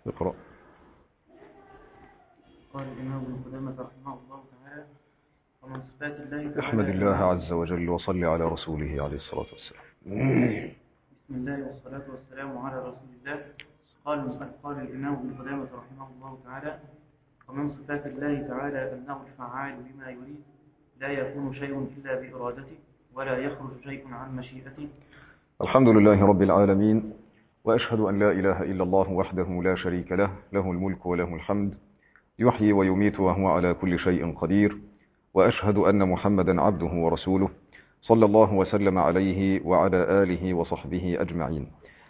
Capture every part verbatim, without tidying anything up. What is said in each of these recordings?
اقرأ. قال الإمام ابن قدامة رحمه الله تعالى: ومن صفات الله تعالى احمد الله عز وجل وصل على رسوله عليه الصلاة والسلام. بسم الله والصلاة والسلام على رسول الله. قال قال الإمام ابن قدامة رحمه الله تعالى: ومن صفات الله تعالى أنه الفعال لما يريد، لا يكون شيء إلا بإرادته، ولا يخرج شيء عن مشيئته. الحمد لله رب العالمين، وأشهد أن لا إله إلا الله وحده لا شريك له، له الملك وله الحمد، يحيي ويميت وهو على كل شيء قدير، وأشهد أن محمدا عبده ورسوله صلى الله وسلم عليه وعلى آله وصحبه أجمعين.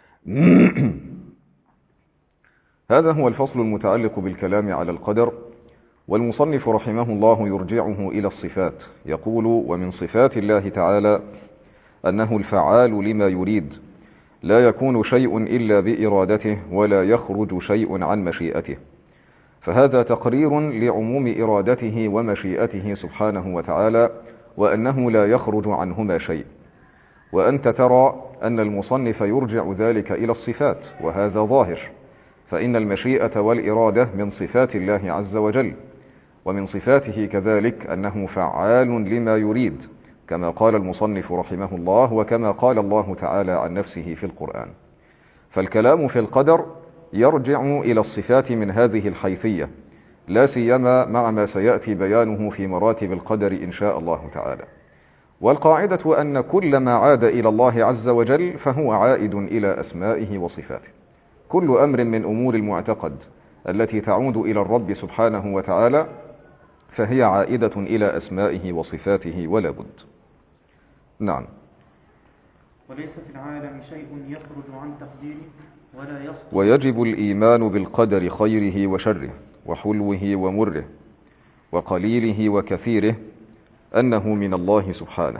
هذا هو الفصل المتعلق بالكلام على القدر، والمصنف رحمه الله يرجعه إلى الصفات، يقول: ومن صفات الله تعالى أنه الفعال لما يريد، لا يكون شيء إلا بإرادته، ولا يخرج شيء عن مشيئته. فهذا تقرير لعموم إرادته ومشيئته سبحانه وتعالى، وأنه لا يخرج عنهما شيء. وأنت ترى أن المصنف يرجع ذلك إلى الصفات، وهذا ظاهر، فإن المشيئة والإرادة من صفات الله عز وجل، ومن صفاته كذلك أنه فعال لما يريد، كما قال المصنف رحمه الله، وكما قال الله تعالى عن نفسه في القرآن. فالكلام في القدر يرجع إلى الصفات من هذه الحيثية، لا سيما مع ما سيأتي بيانه في مراتب القدر إن شاء الله تعالى. والقاعدة أن كل ما عاد إلى الله عز وجل فهو عائد إلى أسمائه وصفاته. كل أمر من أمور المعتقد التي تعود إلى الرب سبحانه وتعالى فهي عائدة إلى أسمائه وصفاته ولا بد. نعم. وليس في العالم شيء يخرج عن تقديره ولا يسقط. ويجب الإيمان بالقدر خيره وشره، وحلوه ومره، وقليله وكثيره، أنه من الله سبحانه.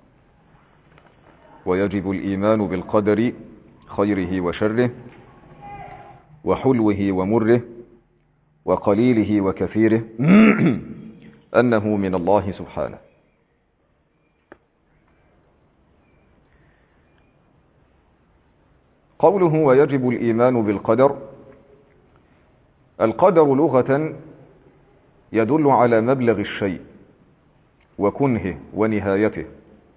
ويجب الإيمان بالقدر خيره وشره، وحلوه ومره، وقليله وكثيره، أنه من الله سبحانه. قوله ويجب الإيمان بالقدر، القدر لغة يدل على مبلغ الشيء وكنهه ونهايته.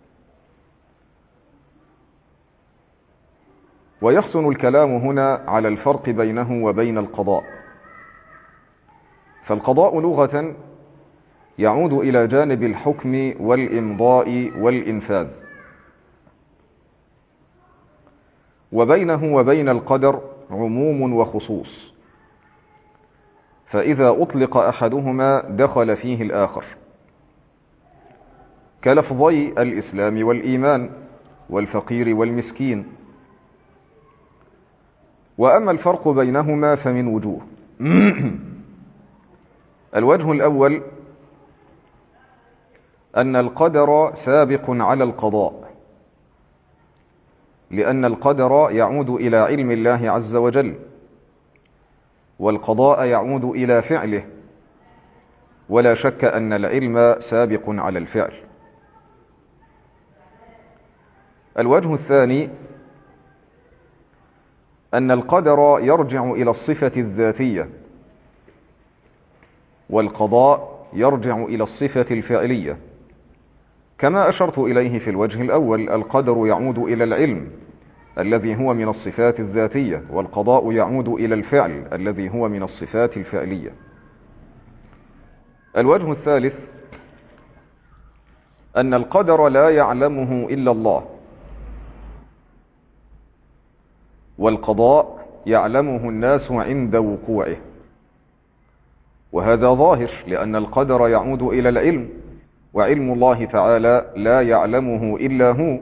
ويحسن الكلام هنا على الفرق بينه وبين القضاء. فالقضاء لغة يعود إلى جانب الحكم والإمضاء والإنفاذ، وبينه وبين القدر عموم وخصوص، فإذا أطلق أحدهما دخل فيه الآخر، كلفظي الإسلام والإيمان والفقير والمسكين. وأما الفرق بينهما فمن وجوه. الوجه الأول أن القدر سابق على القضاء، لأن القدر يعود إلى علم الله عز وجل، والقضاء يعود إلى فعله، ولا شك أن العلم سابق على الفعل. الوجه الثاني أن القدر يرجع إلى الصفة الذاتية، والقضاء يرجع إلى الصفة الفعلية، كما أشرت إليه في الوجه الأول. القدر يعود إلى العلم الذي هو من الصفات الذاتية، والقضاء يعود إلى الفعل الذي هو من الصفات الفعلية. الوجه الثالث أن القدر لا يعلمه إلا الله، والقضاء يعلمه الناس عند وقوعه. وهذا ظاهر، لأن القدر يعود إلى العلم، وعلم الله تعالى لا يعلمه إلا هو،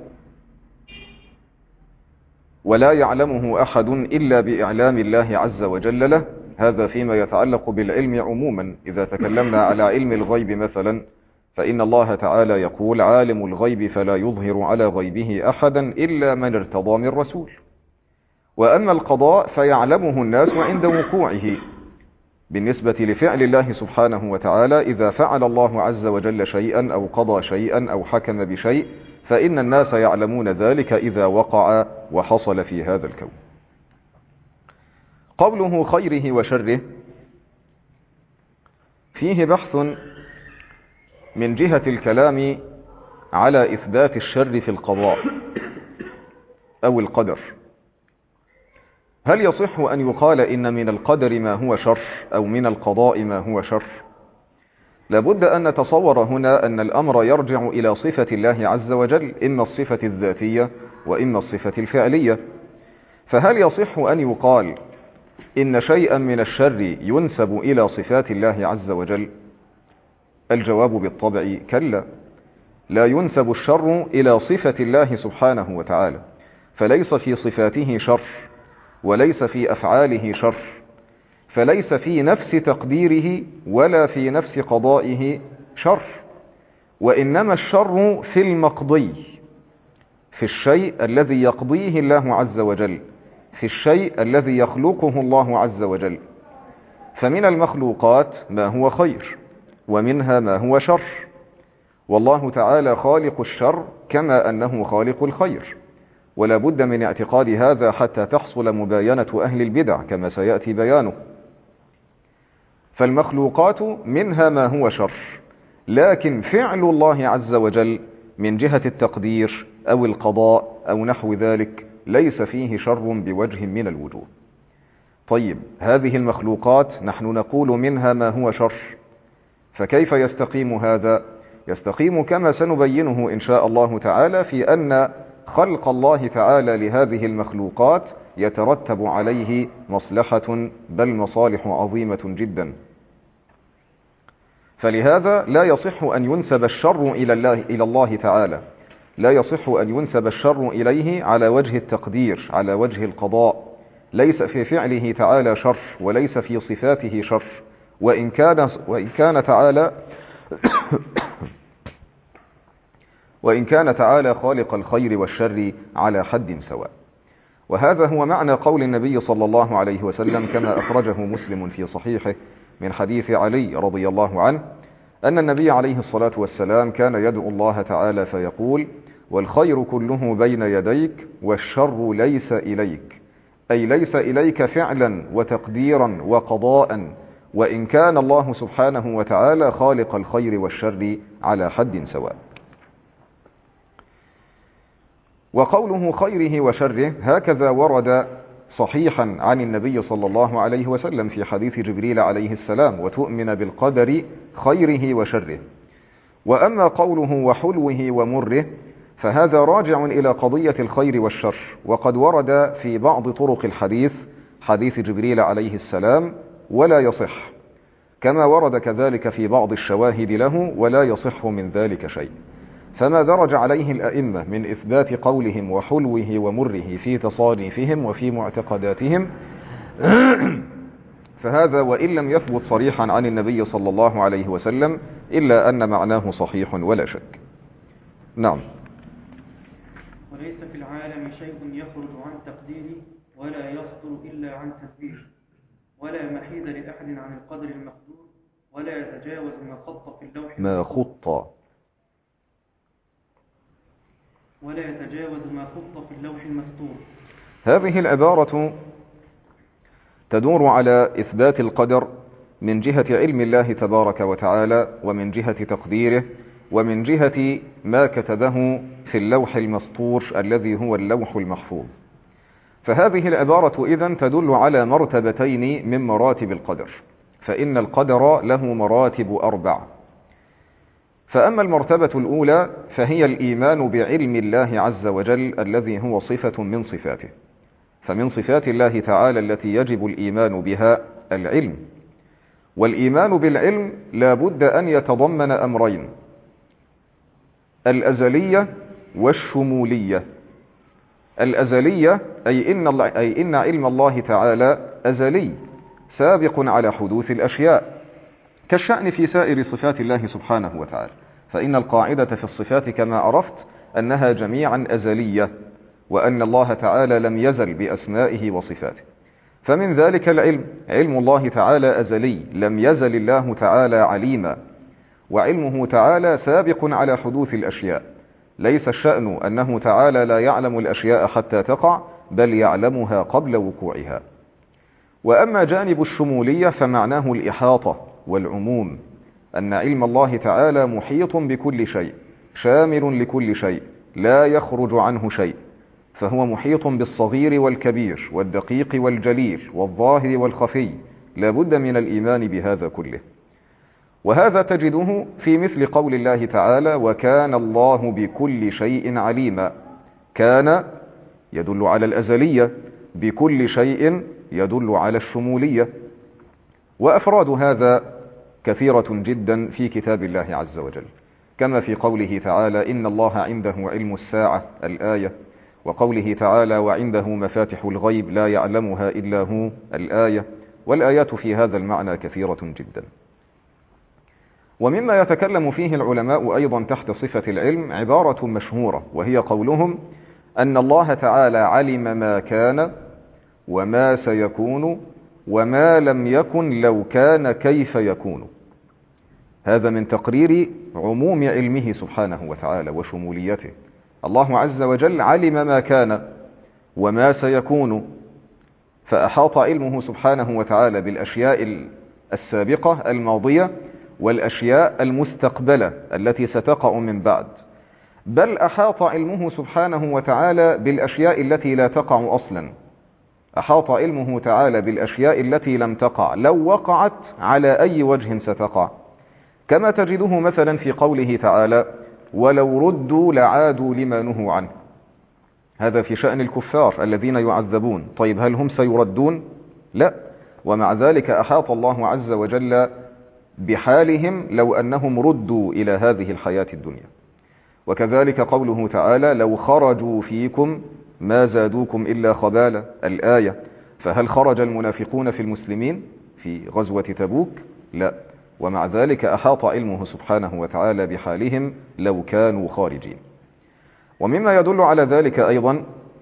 ولا يعلمه أحد إلا بإعلام الله عز وجل له. هذا فيما يتعلق بالعلم عموما. إذا تكلمنا على علم الغيب مثلا، فإن الله تعالى يقول: عالم الغيب فلا يظهر على غيبه أحدا إلا من ارتضى من رسول. وأما القضاء فيعلمه الناس عند وقوعه، بالنسبة لفعل الله سبحانه وتعالى. إذا فعل الله عز وجل شيئا أو قضى شيئا أو حكم بشيء، فإن الناس يعلمون ذلك إذا وقع وحصل في هذا الكون. قوله خيره وشره فيه بحث من جهة الكلام على إثبات الشر في القضاء أو القدر. هل يصح أن يقال إن من القدر ما هو شر أو من القضاء ما هو شر؟ لابد أن نتصور هنا أن الأمر يرجع إلى صفة الله عز وجل، إما الصفة الذاتية وإما الصفة الفعلية. فهل يصح أن يقال إن شيئا من الشر ينسب إلى صفات الله عز وجل؟ الجواب بالطبع كلا، لا ينسب الشر إلى صفة الله سبحانه وتعالى، فليس في صفاته شر وليس في أفعاله شر، فليس في نفس تقديره ولا في نفس قضائه شر، وإنما الشر في المقضي، في الشيء الذي يقضيه الله عز وجل، في الشيء الذي يخلقه الله عز وجل. فمن المخلوقات ما هو خير ومنها ما هو شر، والله تعالى خالق الشر كما أنه خالق الخير، ولا بد من اعتقاد هذا حتى تحصل مباينة أهل البدع كما سيأتي بيانه. فالمخلوقات منها ما هو شر، لكن فعل الله عز وجل من جهة التقدير أو القضاء أو نحو ذلك ليس فيه شر بوجه من الوجوه. طيب، هذه المخلوقات نحن نقول منها ما هو شر، فكيف يستقيم هذا؟ يستقيم كما سنبينه إن شاء الله تعالى في أن خلق الله تعالى لهذه المخلوقات يترتب عليه مصلحة، بل مصالح عظيمة جدا. فلهذا لا يصح أن ينسب الشر إلى الله, إلى الله تعالى، لا يصح أن ينسب الشر إليه على وجه التقدير، على وجه القضاء. ليس في فعله تعالى شر وليس في صفاته شر، وإن كان, وإن كان تعالى وإن كان تعالى خالق الخير والشر على حد سواء. وهذا هو معنى قول النبي صلى الله عليه وسلم كما أخرجه مسلم في صحيحه من حديث علي رضي الله عنه أن النبي عليه الصلاة والسلام كان يدعو الله تعالى فيقول: والخير كله بين يديك والشر ليس إليك، أي ليس إليك فعلا وتقديرا وقضاء، وإن كان الله سبحانه وتعالى خالق الخير والشر على حد سواء. وقوله خيره وشره هكذا ورد صحيحا عن النبي صلى الله عليه وسلم في حديث جبريل عليه السلام: وتؤمن بالقدر خيره وشره. وأما قوله وحلوه ومره فهذا راجع إلى قضية الخير والشر، وقد ورد في بعض طرق الحديث حديث جبريل عليه السلام ولا يصح، كما ورد كذلك في بعض الشواهد له ولا يصح من ذلك شيء. فما درج عليه الأئمة من إثبات قولهم وحلوه ومره في تصانيفهم وفي معتقداتهم فهذا وإن لم يثبت صريحا عن النبي صلى الله عليه وسلم إلا أن معناه صحيح ولا شك. نعم. وليس في العالم شيء يخرج عن تقديره ولا يصدر إلا عن تدبير، ولا محيد لأحد عن القدر المقدور، ولا يتجاوز ما خط في اللوح ما خط ولا يتجاوز ما خط في اللوح المسطور. هذه العبارة تدور على إثبات القدر من جهة علم الله تبارك وتعالى، ومن جهة تقديره، ومن جهة ما كتبه في اللوح المسطور الذي هو اللوح المحفوظ. فهذه العبارة إذن تدل على مرتبتين من مراتب القدر، فإن القدر له مراتب أربع. فأما المرتبة الأولى فهي الإيمان بعلم الله عز وجل الذي هو صفة من صفاته. فمن صفات الله تعالى التي يجب الإيمان بها العلم، والإيمان بالعلم لا بد أن يتضمن أمرين: الأزلية والشمولية. الأزلية أي إن, الله أي إن علم الله تعالى أزلي سابق على حدوث الأشياء، كالشأن في سائر صفات الله سبحانه وتعالى، فإن القاعدة في الصفات كما عرفت أنها جميعا أزلية، وأن الله تعالى لم يزل بأسمائه وصفاته. فمن ذلك العلم، علم الله تعالى أزلي، لم يزل الله تعالى عليما، وعلمه تعالى سابق على حدوث الأشياء. ليس الشأن أنه تعالى لا يعلم الأشياء حتى تقع، بل يعلمها قبل وقوعها. وأما جانب الشمولية فمعناه الإحاطة والعموم، أن علم الله تعالى محيط بكل شيء، شامل لكل شيء، لا يخرج عنه شيء، فهو محيط بالصغير والكبير والدقيق والجليل والظاهر والخفي، لا بد من الإيمان بهذا كله. وهذا تجده في مثل قول الله تعالى: وكان الله بكل شيء عليما. كان يدل على الأزلية، بكل شيء يدل على الشمولية. وأفراد هذا كثيرة جدا في كتاب الله عز وجل، كما في قوله تعالى: إن الله عنده علم الساعة الآية، وقوله تعالى: وعنده مفاتح الغيب لا يعلمها إلا هو الآية. والآيات في هذا المعنى كثيرة جدا. ومما يتكلم فيه العلماء أيضا تحت صفة العلم عبارة مشهورة، وهي قولهم أن الله تعالى علم ما كان وما سيكون وما لم يكن لو كان كيف يكون. هذا من تقرير عموم علمه سبحانه وتعالى وشموليته. الله عز وجل علم ما كان وما سيكون، فأحاط علمه سبحانه وتعالى بالأشياء السابقة الماضية والأشياء المستقبلة التي ستقع من بعد، بل أحاط علمه سبحانه وتعالى بالأشياء التي لا تقع أصلا. أحاط علمه تعالى بالأشياء التي لم تقع لو وقعت على أي وجه ستقع، كما تجده مثلا في قوله تعالى: ولو ردوا لعادوا لما نهوا عنه. هذا في شأن الكفار الذين يعذبون. طيب هل هم سيردون؟ لا. ومع ذلك أحاط الله عز وجل بحالهم لو أنهم ردوا إلى هذه الحياة الدنيا. وكذلك قوله تعالى: لو خرجوا فيكم ما زادوكم إلا خبالا، الآية. فهل خرج المنافقون في المسلمين في غزوة تبوك؟ لا. ومع ذلك أحاط علمه سبحانه وتعالى بحالهم لو كانوا خارجين. ومما يدل على ذلك أيضا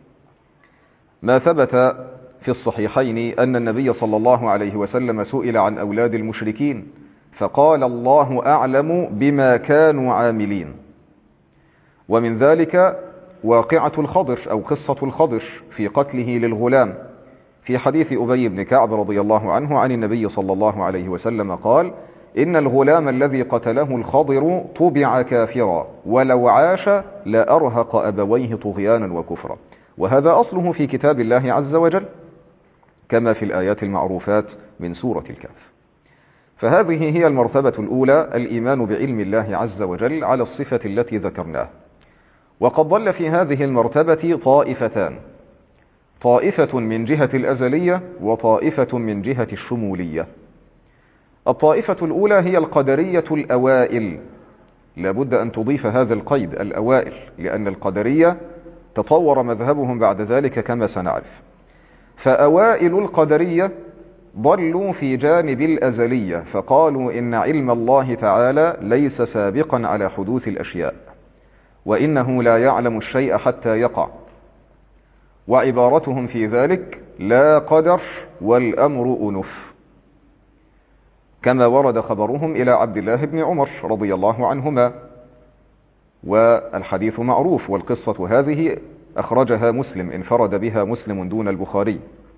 ما ثبت في الصحيحين أن النبي صلى الله عليه وسلم سئل عن أولاد المشركين فقال: الله أعلم بما كانوا عاملين. ومن ذلك واقعة الخضر أو قصة الخضر في قتله للغلام، في حديث أبي بن كعب رضي الله عنه عن النبي صلى الله عليه وسلم قال: إن الغلام الذي قتله الخضر طبع كافرا، ولو عاش لأرهق أبويه طغيانا وكفرا. وهذا أصله في كتاب الله عز وجل، كما في الآيات المعروفات من سورة الكهف. فهذه هي المرتبة الأولى، الإيمان بعلم الله عز وجل على الصفة التي ذكرناها. وقد ضل في هذه المرتبة طائفتان، طائفة من جهة الأزلية وطائفة من جهة الشمولية. الطائفة الأولى هي القدرية الأوائل، لابد أن تضيف هذا القيد الأوائل، لأن القدرية تطور مذهبهم بعد ذلك كما سنعرف. فأوائل القدرية ضلوا في جانب الأزلية، فقالوا إن علم الله تعالى ليس سابقا على حدوث الأشياء، وإنه لا يعلم الشيء حتى يقع. وعبارتهم في ذلك: لا قدر والأمر أنف، كما ورد خبرهم إلى عبد الله بن عمر رضي الله عنهما، والحديث معروف، والقصة هذه أخرجها مسلم، انفرد بها مسلم دون البخاري.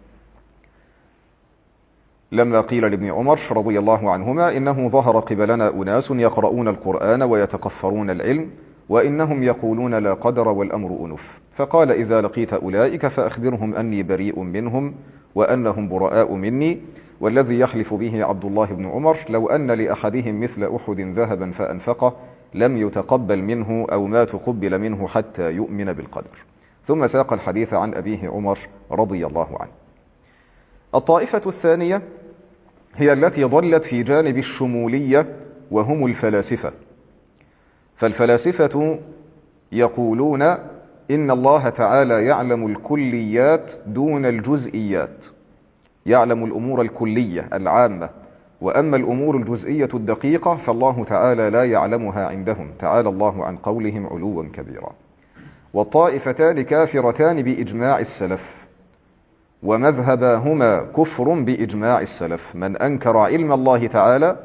لما قيل لابن عمر رضي الله عنهما: إنه ظهر قبلنا أناس يقرؤون القرآن ويتقفرون العلم، وإنهم يقولون لا قدر والأمر أنف، فقال: إذا لقيت أولئك فأخبرهم أني بريء منهم وأنهم براء مني، والذي يحلف به عبد الله بن عمر لو أن لأحدهم مثل أحد ذهبا فأنفقه لم يتقبل منه أو ما تقبل منه حتى يؤمن بالقدر. ثم ساق الحديث عن أبيه عمر رضي الله عنه. الطائفة الثانية هي التي ضلت في جانب الشمولية، وهم الفلاسفة. فالفلاسفة يقولون إن الله تعالى يعلم الكليات دون الجزئيات، يعلم الأمور الكلية العامة، وأما الأمور الجزئية الدقيقة فالله تعالى لا يعلمها عندهم، تعالى الله عن قولهم علوا كبيرا. والطائفتان كافرتان بإجماع السلف، ومذهباهما كفر بإجماع السلف. من أنكر علم الله تعالى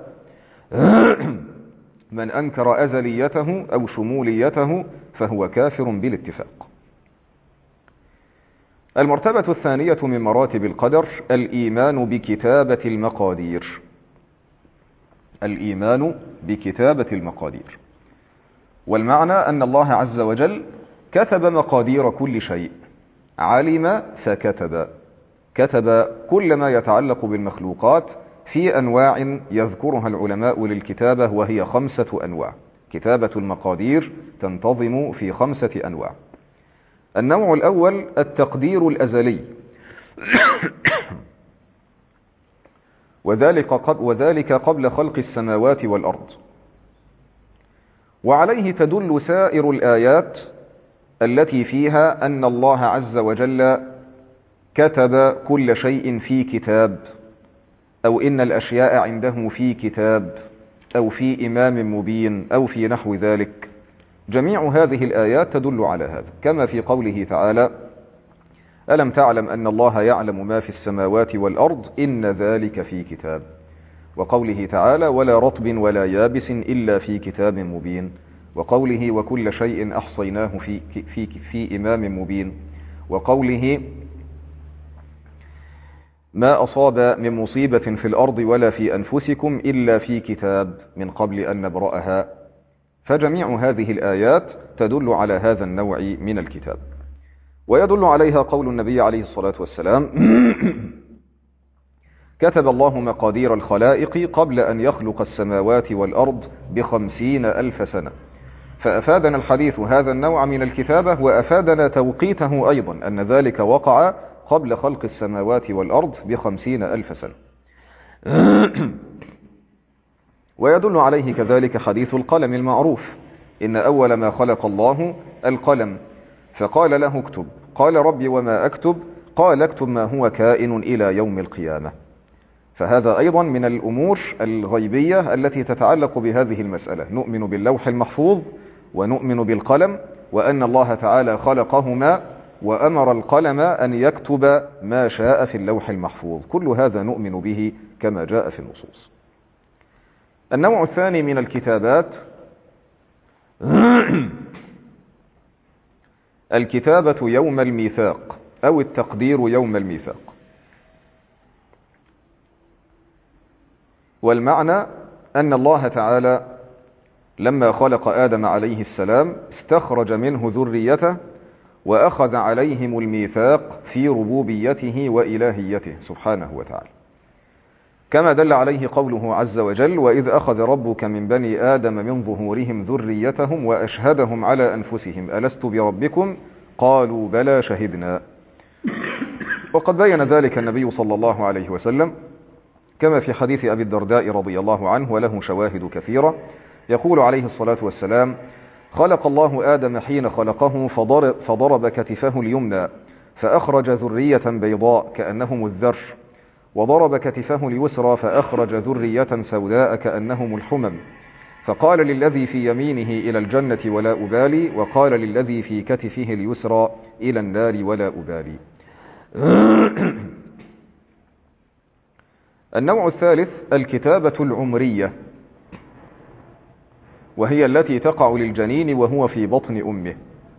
من أنكر أزليته أو شموليته فهو كافر بالاتفاق. المرتبة الثانية من مراتب القدر الإيمان بكتابة المقادير. الإيمان بكتابة المقادير، والمعنى أن الله عز وجل كتب مقادير كل شيء، علم فكتب، كتب كل ما يتعلق بالمخلوقات في أنواع يذكرها العلماء للكتابة، وهي خمسة أنواع. كتابة المقادير تنتظم في خمسة أنواع. النوع الأول التقدير الأزلي، وذلك قبل خلق السماوات والأرض، وعليه تدل سائر الآيات التي فيها أن الله عز وجل كتب كل شيء في كتاب، أو إن الأشياء عنده في كتاب، أو في إمام مبين، أو في نحو ذلك. جميع هذه الآيات تدل على هذا، كما في قوله تعالى: ألم تعلم أن الله يعلم ما في السماوات والأرض إن ذلك في كتاب. وقوله تعالى: ولا رطب ولا يابس إلا في كتاب مبين. وقوله: وكل شيء أحصيناه في, في, في إمام مبين. وقوله: ما أصاب من مصيبة في الأرض ولا في أنفسكم إلا في كتاب من قبل أن نبرأها. فجميع هذه الآيات تدل على هذا النوع من الكتاب. ويدل عليها قول النبي عليه الصلاة والسلام: كتب الله مقادير الخلائق قبل أن يخلق السماوات والأرض بخمسين ألف سنة. فأفادنا الحديث هذا النوع من الكتابة، وأفادنا توقيته أيضا، أن ذلك وقع قبل خلق السماوات والأرض بخمسين ألف سنة. ويدل عليه كذلك حديث القلم المعروف: إن أول ما خلق الله القلم، فقال له اكتب، قال ربي وما أكتب؟ قال اكتب ما هو كائن إلى يوم القيامة. فهذا أيضا من الأمور الغيبية التي تتعلق بهذه المسألة. نؤمن باللوح المحفوظ، ونؤمن بالقلم، وأن الله تعالى خلقهما وأمر القلم أن يكتب ما شاء في اللوح المحفوظ. كل هذا نؤمن به كما جاء في النصوص. النوع الثاني من الكتابات الكتابة يوم الميثاق، أو التقدير يوم الميثاق. والمعنى أن الله تعالى لما خلق آدم عليه السلام استخرج منه ذريته، وأخذ عليهم الميثاق في ربوبيته وإلهيته سبحانه وتعالى، كما دل عليه قوله عز وجل: وإذ أخذ ربك من بني آدم من ظهورهم ذريتهم وأشهدهم على أنفسهم ألست بربكم قالوا بلى شهدنا. وقد بين ذلك النبي صلى الله عليه وسلم، كما في حديث أبي الدرداء رضي الله عنه وله شواهد كثيرة، يقول عليه الصلاة والسلام: خلق الله آدم حين خلقه فضرب, فضرب كتفه اليمنى فأخرج ذرية بيضاء كأنهم الذر، وضرب كتفه اليسرى فأخرج ذرية سوداء كأنهم الحمم، فقال للذي في يمينه إلى الجنة ولا أبالي، وقال للذي في كتفه اليسرى إلى النار ولا أبالي. النوع الثالث الكتابة العمرية، وهي التي تقع للجنين وهو في بطن أمه،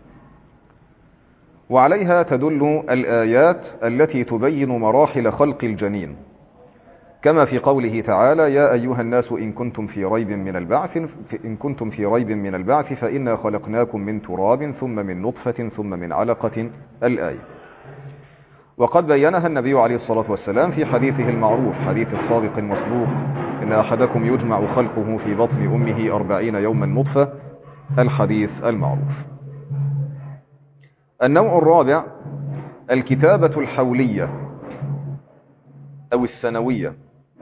وعليها تدل الآيات التي تبين مراحل خلق الجنين، كما في قوله تعالى: يا أيها الناس إن كنتم في ريب من البعث إن كنتم في ريب من البعث فإنا خلقناكم من تراب ثم من نطفة ثم من علقة، الآية. وقد بينها النبي عليه الصلاة والسلام في حديثه المعروف، حديث الصادق المصدوق: إن أحدكم يجمع خلقه في بطن أمه أربعين يوما نطفة، الحديث المعروف. النوع الرابع الكتابة الحولية أو السنوية،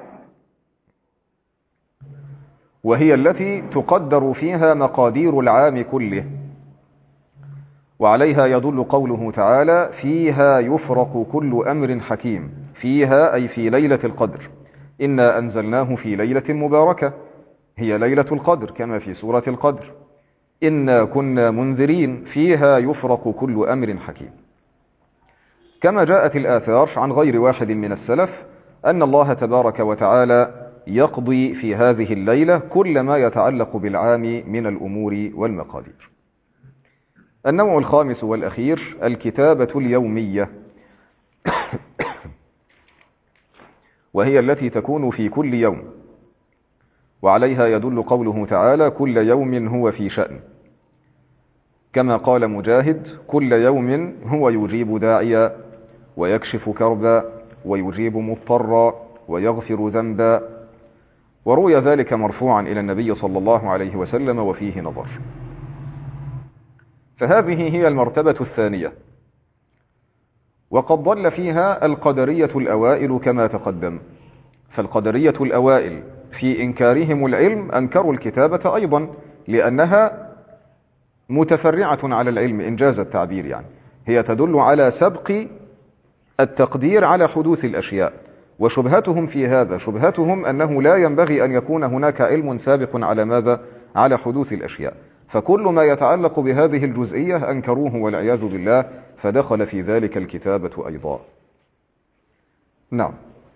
وهي التي تقدر فيها مقادير العام كله، وعليها يدل قوله تعالى: فيها يفرق كل أمر حكيم. فيها أي في ليلة القدر، إنا أنزلناه في ليلة مباركة، هي ليلة القدر كما في سورة القدر. إنا كنا منذرين، فيها يفرق كل أمر حكيم. كما جاءت الآثار عن غير واحد من السلف أن الله تبارك وتعالى يقضي في هذه الليلة كل ما يتعلق بالعام من الأمور والمقادير. النوع الخامس والأخير الكتابة اليومية، وهي التي تكون في كل يوم، وعليها يدل قوله تعالى كل يوم هو في شأن، كما قال مجاهد كل يوم هو يجيب داعيا ويكشف كربا ويجيب مضطرا ويغفر ذنبا، وروي ذلك مرفوعا إلى النبي صلى الله عليه وسلم وفيه نظر. فهذه هي المرتبة الثانية، وقد ضل فيها القدرية الأوائل كما تقدم. فالقدرية الأوائل في إنكارهم العلم أنكروا الكتابة أيضا، لأنها متفرعة على العلم إنجاز التعبير، يعني هي تدل على سبق التقدير على حدوث الأشياء. وشبهتهم في هذا شبهتهم أنه لا ينبغي أن يكون هناك علم سابق على ماذا؟ على حدوث الأشياء. فكل ما يتعلق بهذه الجزئية أنكروه والعياذ بالله، فدخل في ذلك الكتابة أيضا. نعم.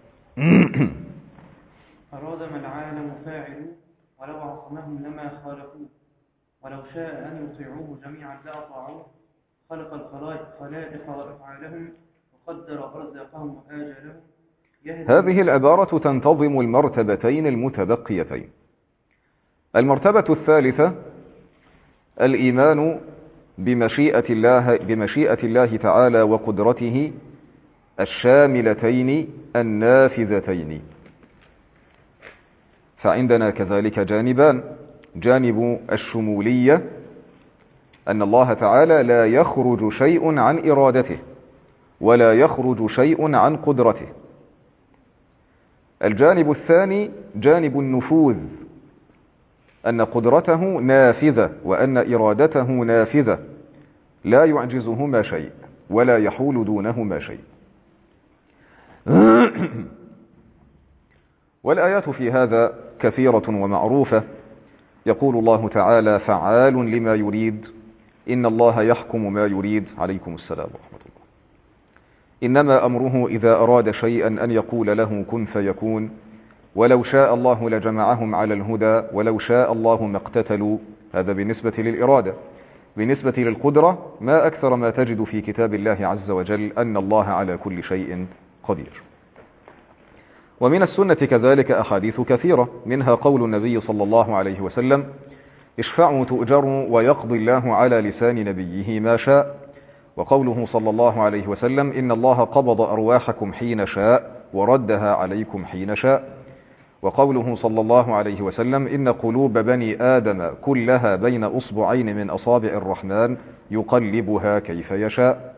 أراد ما العالم فاعل ولو عصمهم لما خالفوه، ولو شاء أن يطيعوه جميعا لأطاعوه، خلق الخلائق وأفعالهم وقدر أرزاقهم وآجالهم. هذه العبارة تنتظم المرتبتين المتبقيتين. المرتبة الثالثة الإيمان بمشيئة الله, بمشيئة الله تعالى وقدرته الشاملتين النافذتين. فعندنا كذلك جانبان: جانب الشمولية، أن الله تعالى لا يخرج شيء عن إرادته ولا يخرج شيء عن قدرته. الجانب الثاني جانب النفوذ، أن قدرته نافذة وأن إرادته نافذة، لا يعجزهما شيء ولا يحول دونهما شيء. والآيات في هذا كثيرة ومعروفة. يقول الله تعالى فعال لما يريد، إن الله يحكم ما يريد. عليكم السلام ورحمة الله. إنما أمره إذا أراد شيئا أن يقول له كن فيكون، ولو شاء الله لجمعهم على الهدى ولو شاء الله ما اقتتلوا. هذا بالنسبة للإرادة. بالنسبة للقدرة ما أكثر ما تجد في كتاب الله عز وجل أن الله على كل شيء قدير. ومن السنة كذلك أحاديث كثيرة، منها قول النبي صلى الله عليه وسلم اشفعوا تؤجروا ويقضي الله على لسان نبيه ما شاء، وقوله صلى الله عليه وسلم إن الله قبض أرواحكم حين شاء وردها عليكم حين شاء، وقوله صلى الله عليه وسلم إن قلوب بني آدم كلها بين أصبعين من أصابع الرحمن يقلبها كيف يشاء،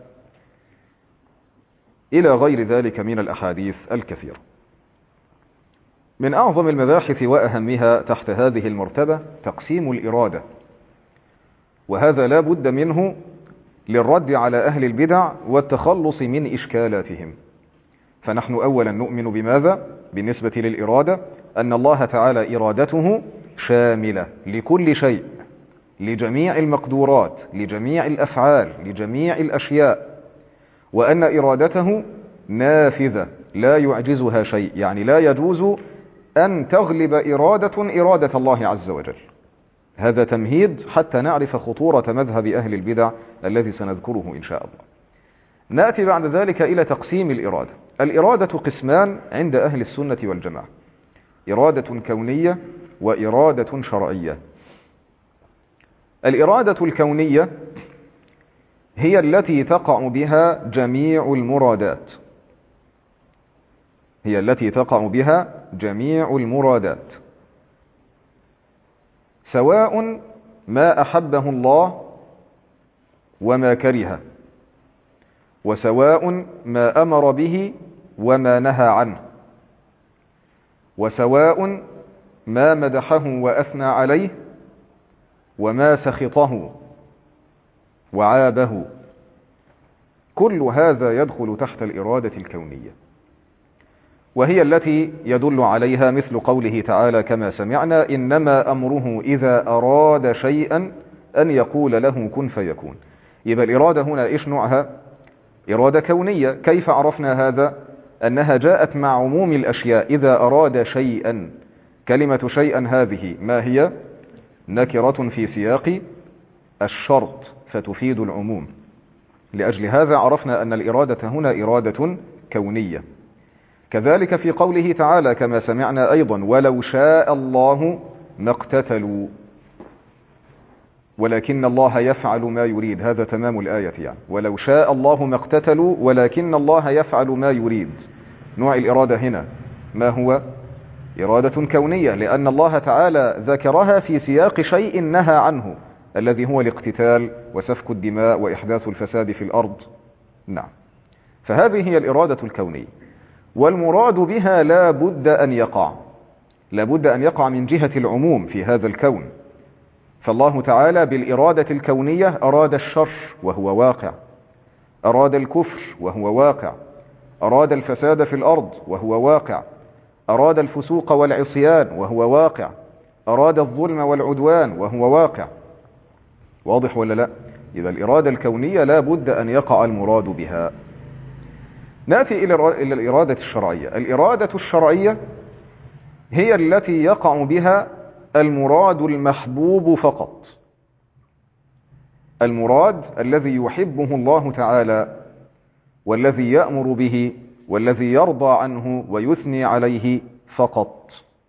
إلى غير ذلك من الأحاديث الكثيرة. من أعظم المباحث وأهمها تحت هذه المرتبة تقسيم الإرادة، وهذا لا بد منه للرد على أهل البدع والتخلص من إشكالاتهم. فنحن أولا نؤمن بماذا؟ بالنسبة للإرادة أن الله تعالى إرادته شاملة لكل شيء، لجميع المقدورات، لجميع الأفعال، لجميع الأشياء، وأن إرادته نافذة لا يعجزها شيء، يعني لا يجوز أن تغلب إرادة إرادة الله عز وجل. هذا تمهيد حتى نعرف خطورة مذهب أهل البدع الذي سنذكره إن شاء الله. نأتي بعد ذلك إلى تقسيم الإرادة. الإرادة قسمان عند أهل السنة والجماعة: إرادة كونية وإرادة شرعية. الإرادة الكونية هي التي تقع بها جميع المرادات، هي التي تقع بها جميع المرادات، سواء ما أحبه الله وما كره، وسواء ما أمر به وما نهى عنه، وسواء ما مدحه وأثنى عليه وما سخطه وعابه. كل هذا يدخل تحت الإرادة الكونية، وهي التي يدل عليها مثل قوله تعالى كما سمعنا إنما أمره إذا أراد شيئا أن يقول له كن فيكون. يبقى الإرادة هنا إيش نوعها؟ إرادة كونية. كيف عرفنا هذا؟ أنها جاءت مع عموم الأشياء. إذا أراد شيئا، كلمة شيئا هذه ما هي؟ نكرة في سياق الشرط فتفيد العموم. لأجل هذا عرفنا أن الإرادة هنا إرادة كونية. كذلك في قوله تعالى كما سمعنا أيضا ولو شاء الله ما اقتتلوا، ولكن الله يفعل ما يريد، هذا تمام الآية يعني ولو شاء الله ما اقتتلوا ولكن الله يفعل ما يريد. نوع الإرادة هنا ما هو؟ إرادة كونية، لأن الله تعالى ذكرها في سياق شيء نهى عنه الذي هو الاقتتال وسفك الدماء وإحداث الفساد في الأرض. نعم، فهذه هي الإرادة الكونية، والمراد بها لا بد أن يقع، لا بد أن يقع من جهة العموم في هذا الكون. فالله تعالى بالإرادة الكونية أراد الشر وهو واقع، أراد الكفر وهو واقع، أراد الفساد في الأرض وهو واقع، أراد الفسوق والعصيان وهو واقع، أراد الظلم والعدوان وهو واقع. واضح ولا لا؟ إذا الإرادة الكونية لا بد أن يقع المراد بها. نأتي إلى الإرادة الشرعية. الإرادة الشرعية هي التي يقع بها المراد المحبوب فقط، المراد الذي يحبه الله تعالى والذي يأمر به والذي يرضى عنه ويثني عليه فقط.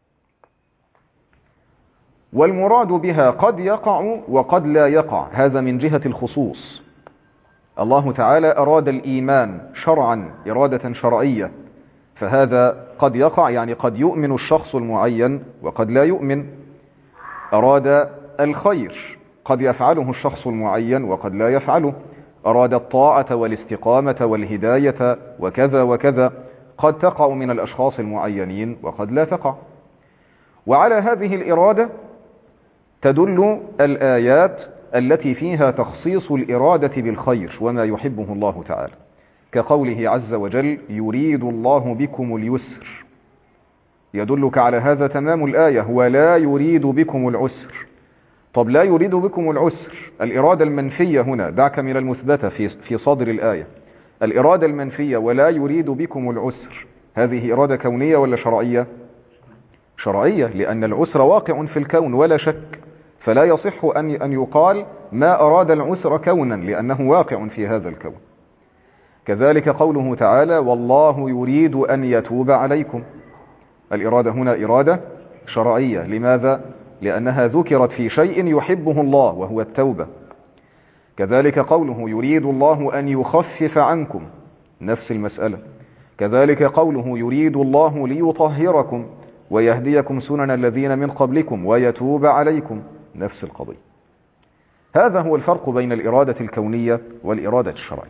والمراد بها قد يقع وقد لا يقع، هذا من جهة الخصوص. الله تعالى أراد الإيمان شرعا إرادة شرعية، فهذا قد يقع، يعني قد يؤمن الشخص المعين وقد لا يؤمن. أراد الخير قد يفعله الشخص المعين وقد لا يفعله. أراد الطاعة والاستقامة والهداية وكذا وكذا، قد تقع من الأشخاص المعينين وقد لا تقع. وعلى هذه الإرادة تدل الآيات التي فيها تخصيص الإرادة بالخير وما يحبه الله تعالى، كقوله عز وجل يريد الله بكم اليسر، يدلك على هذا تمام الآية، هو لا يريد بكم العسر. طب لا يريد بكم العسر، الإرادة المنفية هنا، دعك من المثبتة في في صدر الآية، الإرادة المنفية ولا يريد بكم العسر، هذه إرادة كونية ولا شرعية؟ شرعية، لأن العسر واقع في الكون ولا شك، فلا يصح أن أن يقال ما أراد العسر كونا، لأنه واقع في هذا الكون. كذلك قوله تعالى والله يريد أن يتوب عليكم، الإرادة هنا إرادة شرعية. لماذا؟ لأنها ذكرت في شيء يحبه الله وهو التوبة. كذلك قوله يريد الله أن يخفف عنكم، نفس المسألة. كذلك قوله يريد الله ليطهركم ويهديكم سنن الذين من قبلكم ويتوب عليكم، نفس القضية. هذا هو الفرق بين الإرادة الكونية والإرادة الشرعية.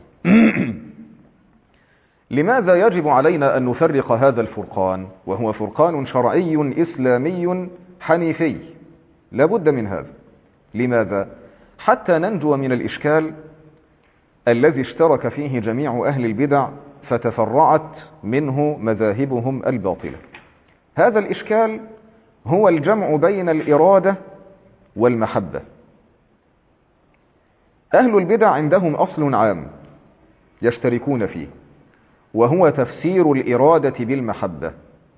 لماذا يجب علينا أن نفرق هذا الفرقان وهو فرقان شرعي إسلامي حنيفي؟ لابد من هذا. لماذا؟ حتى ننجو من الإشكال الذي اشترك فيه جميع أهل البدع فتفرعت منه مذاهبهم الباطلة. هذا الإشكال هو الجمع بين الإرادة والمحبة. أهل البدع عندهم أصل عام يشتركون فيه، وهو تفسير الإرادة بالمحبة.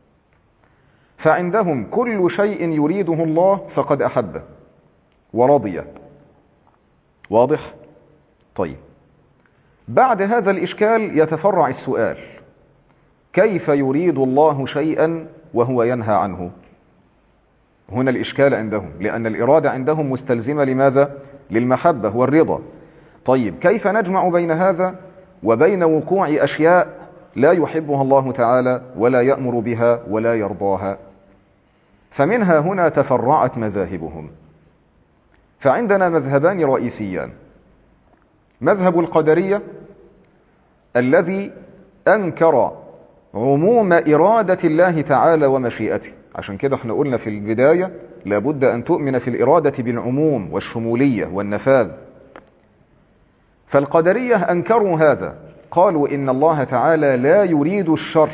فعندهم كل شيء يريده الله فقد أحبه ورضيه. واضح؟ طيب، بعد هذا الإشكال يتفرع السؤال: كيف يريد الله شيئا وهو ينهى عنه؟ هنا الإشكال عندهم، لأن الإرادة عندهم مستلزمة لماذا؟ للمحبة والرضا. طيب، كيف نجمع بين هذا وبين وقوع أشياء لا يحبها الله تعالى ولا يأمر بها ولا يرضاها؟ فمنها هنا تفرعت مذاهبهم. فعندنا مذهبان رئيسيان: مذهب القدرية الذي أنكر عموم إرادة الله تعالى ومشيئته. عشان كده احنا قلنا في البداية لابد أن تؤمن في الإرادة بالعموم والشمولية والنفاذ. فالقدرية أنكروا هذا، قالوا إن الله تعالى لا يريد الشر،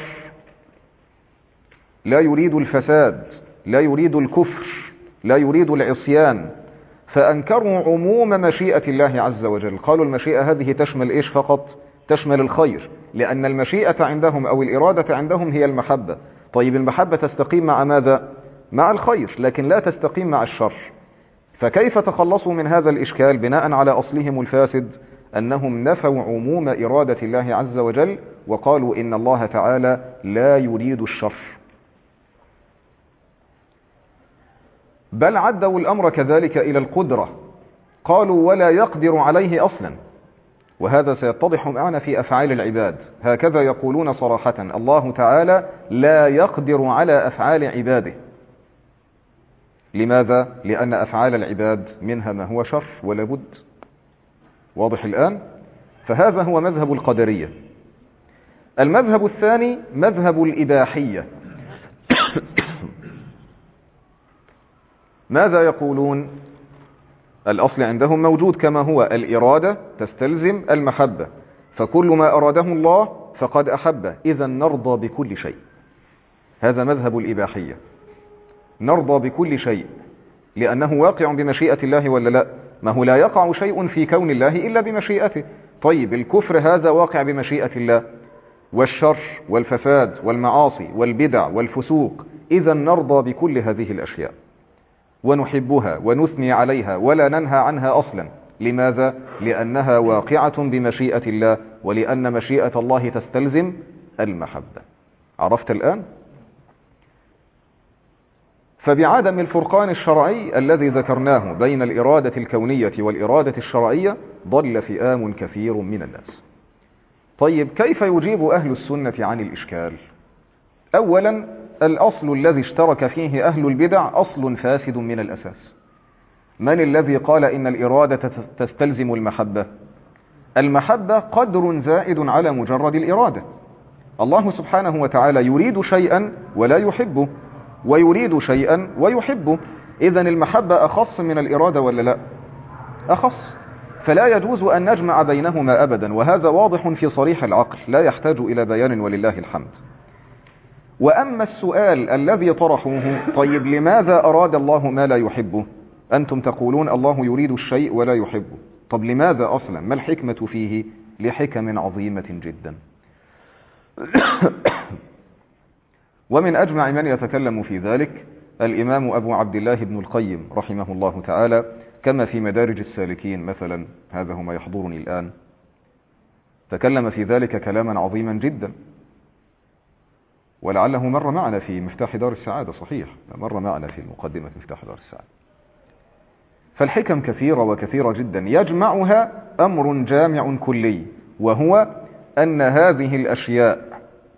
لا يريد الفساد، لا يريد الكفر، لا يريد العصيان. فأنكروا عموم مشيئة الله عز وجل. قالوا المشيئة هذه تشمل إيش فقط؟ تشمل الخير، لأن المشيئة عندهم أو الإرادة عندهم هي المحبة. طيب، المحبة تستقيم مع ماذا؟ مع الخير، لكن لا تستقيم مع الشر. فكيف تخلصوا من هذا الإشكال بناء على أصلهم الفاسد أنهم نفوا عموم إرادة الله عز وجل وقالوا إن الله تعالى لا يريد الشر، بل عدوا الأمر كذلك إلى القدرة، قالوا ولا يقدر عليه أصلا، وهذا سيتضح معنا في أفعال العباد. هكذا يقولون صراحة: الله تعالى لا يقدر على أفعال عباده. لماذا؟ لأن أفعال العباد منها ما هو شر ولا بد. واضح الآن؟ فهذا هو مذهب القدرية. المذهب الثاني مذهب الإباحية. ماذا يقولون؟ الأصل عندهم موجود كما هو، الإرادة تستلزم المحبة، فكل ما أراده الله فقد أحبه، إذا نرضى بكل شيء. هذا مذهب الإباحية، نرضى بكل شيء لأنه واقع بمشيئة الله ولا لا؟ ما هو لا يقع شيء في كون الله إلا بمشيئته. طيب الكفر هذا واقع بمشيئة الله، والشر والفساد والمعاصي والبدع والفسوق، إذا نرضى بكل هذه الأشياء ونحبها ونثني عليها ولا ننهى عنها أصلا. لماذا؟ لأنها واقعة بمشيئة الله، ولأن مشيئة الله تستلزم المحبة. عرفت الآن؟ فبعدم الفرقان الشرعي الذي ذكرناه بين الإرادة الكونية والإرادة الشرعية ضل فئام كثير من الناس. طيب كيف يجيب أهل السنة عن الإشكال؟ أولا، الأصل الذي اشترك فيه أهل البدع أصل فاسد من الأساس. من الذي قال إن الإرادة تستلزم المحبة؟ المحبة قدر زائد على مجرد الإرادة. الله سبحانه وتعالى يريد شيئا ولا يحبه، ويريد شيئا ويحبه، إذن المحبة أخص من الإرادة ولا لا؟ أخص، فلا يجوز أن نجمع بينهما أبدا، وهذا واضح في صريح العقل لا يحتاج إلى بيان ولله الحمد. وأما السؤال الذي طرحوه: طيب لماذا أراد الله ما لا يحبه؟ أنتم تقولون الله يريد الشيء ولا يحبه، طب لماذا أصلا؟ ما الحكمة فيه؟ لحكم عظيمة جدا. ومن أجمع من يتكلم في ذلك الإمام أبو عبد الله بن القيم رحمه الله تعالى، كما في مدارج السالكين مثلا، هذا هو ما يحضرني الآن، تكلم في ذلك كلاما عظيما جدا، ولعله مر معنا في مفتاح دار السعادة. صحيح، مر معنا في مقدمة مفتاح دار السعادة. فالحكم كثيرة وكثيرة جدا، يجمعها أمر جامع كلي، وهو أن هذه الأشياء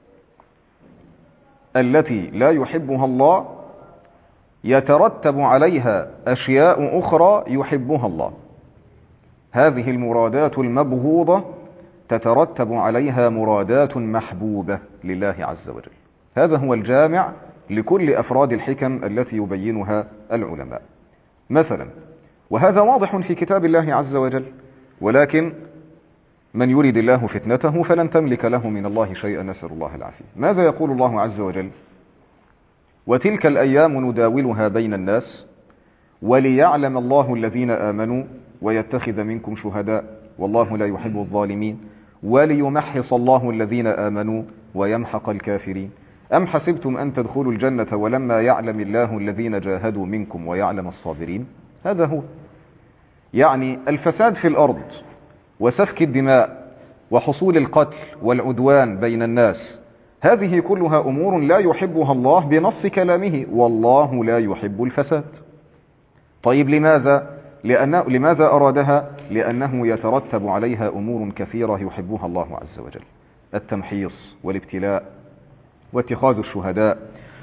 التي لا يحبها الله يترتب عليها أشياء أخرى يحبها الله. هذه المرادات المبغوضة تترتب عليها مرادات محبوبة لله عز وجل. هذا هو الجامع لكل أفراد الحكم التي يبينها العلماء مثلا، وهذا واضح في كتاب الله عز وجل. ولكن من يريد الله فتنته فلن تملك له من الله شيئا، نسأل الله العافية. ماذا يقول الله عز وجل؟ وتلك الأيام نداولها بين الناس وليعلم الله الذين آمنوا ويتخذ منكم شهداء والله لا يحب الظالمين وليمحص الله الذين آمنوا ويمحق الكافرين أم حسبتم أن تدخلوا الجنة ولما يعلم الله الذين جاهدوا منكم ويعلم الصابرين. هذا هو يعني الفساد في الأرض وسفك الدماء وحصول القتل والعدوان بين الناس، هذه كلها أمور لا يحبها الله بنص كلامه، والله لا يحب الفساد. طيب لماذا؟ لأنه لماذا أرادها؟ لأنه يترتب عليها أمور كثيرة يحبها الله عز وجل: التمحيص والابتلاء واتخاذ الشهداء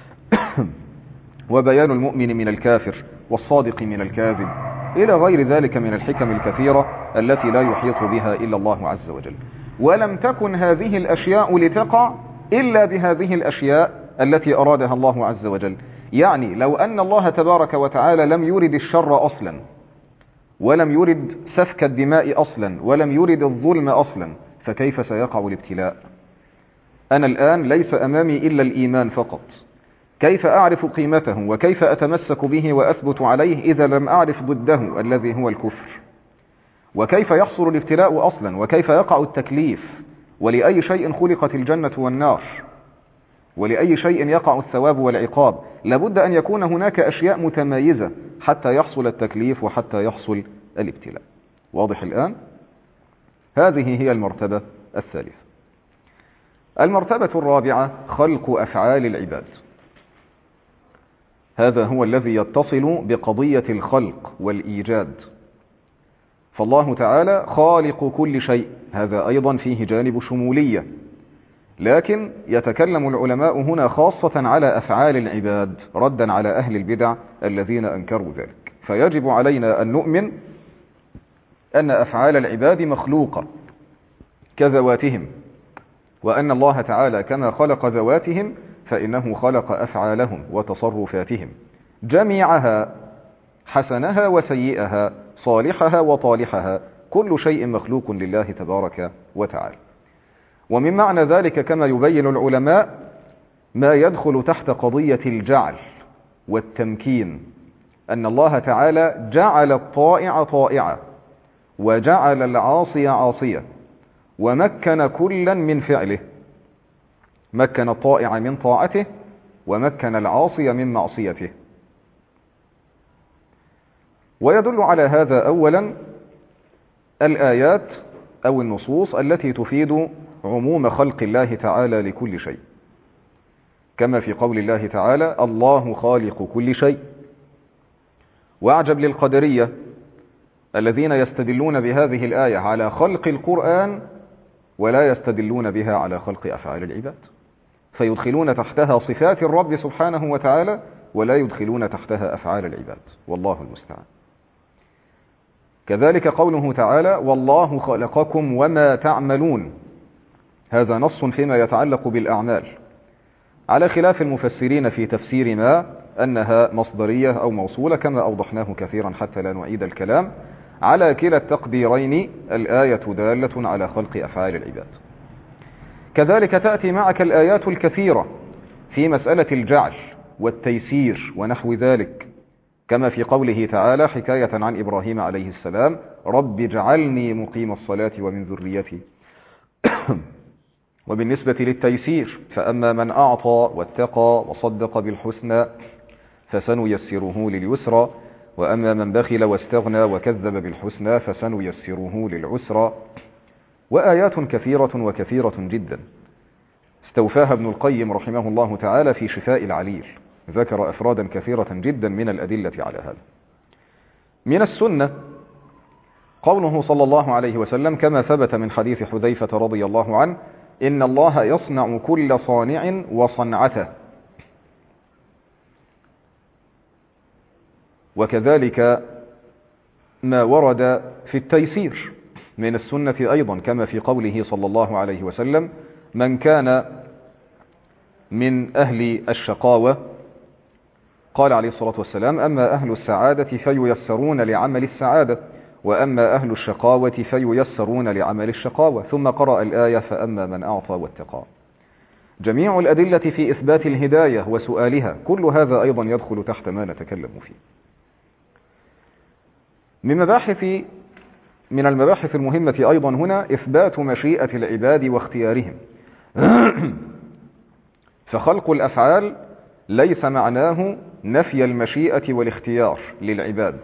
وبيان المؤمن من الكافر والصادق من الكاذب إلى غير ذلك من الحكم الكثيرة التي لا يحيط بها إلا الله عز وجل. ولم تكن هذه الأشياء لتقع إلا بهذه الأشياء التي أرادها الله عز وجل. يعني لو أن الله تبارك وتعالى لم يرد الشر أصلا، ولم يرد سفك الدماء أصلا، ولم يرد الظلم أصلا، فكيف سيقع الابتلاء؟ أنا الآن ليس أمامي إلا الإيمان فقط، كيف أعرف قيمته وكيف أتمسك به وأثبت عليه إذا لم أعرف ضده الذي هو الكفر؟ وكيف يحصل الابتلاء أصلا؟ وكيف يقع التكليف؟ ولأي شيء خلقت الجنة والنار؟ ولأي شيء يقع الثواب والعقاب؟ لابد أن يكون هناك أشياء متميزة حتى يحصل التكليف وحتى يحصل الابتلاء. واضح الآن؟ هذه هي المرتبة الثالثة. المرتبة الرابعة خلق أفعال العباد. هذا هو الذي يتصل بقضية الخلق والإيجاد. فالله تعالى خالق كل شيء، هذا أيضا فيه جانب شمولية، لكن يتكلم العلماء هنا خاصة على أفعال العباد ردا على أهل البدع الذين أنكروا ذلك. فيجب علينا أن نؤمن أن أفعال العباد مخلوقة كذواتهم، وأن الله تعالى كما خلق ذواتهم فإنه خلق أفعالهم وتصرفاتهم جميعها، حسنها وسيئها، صالحها وطالحها، كل شيء مخلوق لله تبارك وتعالى. ومن معنى ذلك كما يبين العلماء ما يدخل تحت قضية الجعل والتمكين، أن الله تعالى جعل الطائع طائعا وجعل العاصي عاصيا، ومكن كلا من فعله، مكن الطائع من طاعته ومكن العاصي من معصيته. ويدل على هذا أولا الآيات أو النصوص التي تفيد عموم خلق الله تعالى لكل شيء، كما في قول الله تعالى الله خالق كل شيء. وأعجب للقدرية الذين يستدلون بهذه الآية على خلق القرآن ولا يستدلون بها على خلق أفعال العباد، فيدخلون تحتها صفات الرب سبحانه وتعالى ولا يدخلون تحتها أفعال العباد، والله المستعان. كذلك قوله تعالى والله خلقكم وما تعملون، هذا نص فيما يتعلق بالأعمال، على خلاف المفسرين في تفسير ما أنها مصدرية أو موصولة كما أوضحناه كثيرا حتى لا نعيد الكلام. على كلا التقديرين الآية دالة على خلق أفعال العباد. كذلك تأتي معك الآيات الكثيرة في مسألة الجعل والتيسير ونحو ذلك، كما في قوله تعالى حكاية عن إبراهيم عليه السلام رب اجعلني مقيم الصلاة ومن ذريتي. وبالنسبة للتيسير فأما من أعطى واتقى وصدق بالحسنى فسنيسره لليسرى، وأما من بخل واستغنى وكذب بالحسنى فسنيسره للعسرى. وآيات كثيرة وكثيرة جدا استوفاها ابن القيم رحمه الله تعالى في شفاء العليل، ذكر أفرادا كثيرة جدا من الأدلة على هذا. من السنة قوله صلى الله عليه وسلم كما ثبت من حديث حذيفة رضي الله عنه إن الله يصنع كل صانع وصنعته. وكذلك ما ورد في التيسير من السنة أيضا، كما في قوله صلى الله عليه وسلم من كان من أهل الشقاوة قال عليه الصلاة والسلام أما أهل السعادة فييسرون لعمل السعادة، وأما أهل الشقاوة فييسرون لعمل الشقاوة، ثم قرأ الآية فأما من أعطى واتقى. جميع الأدلة في إثبات الهداية وسؤالها كل هذا أيضا يدخل تحت ما نتكلم فيه. من مباحث من المباحث المهمة أيضا هنا إثبات مشيئة العباد واختيارهم. فخلق الأفعال ليس معناه نفي المشيئة والاختيار للعباد،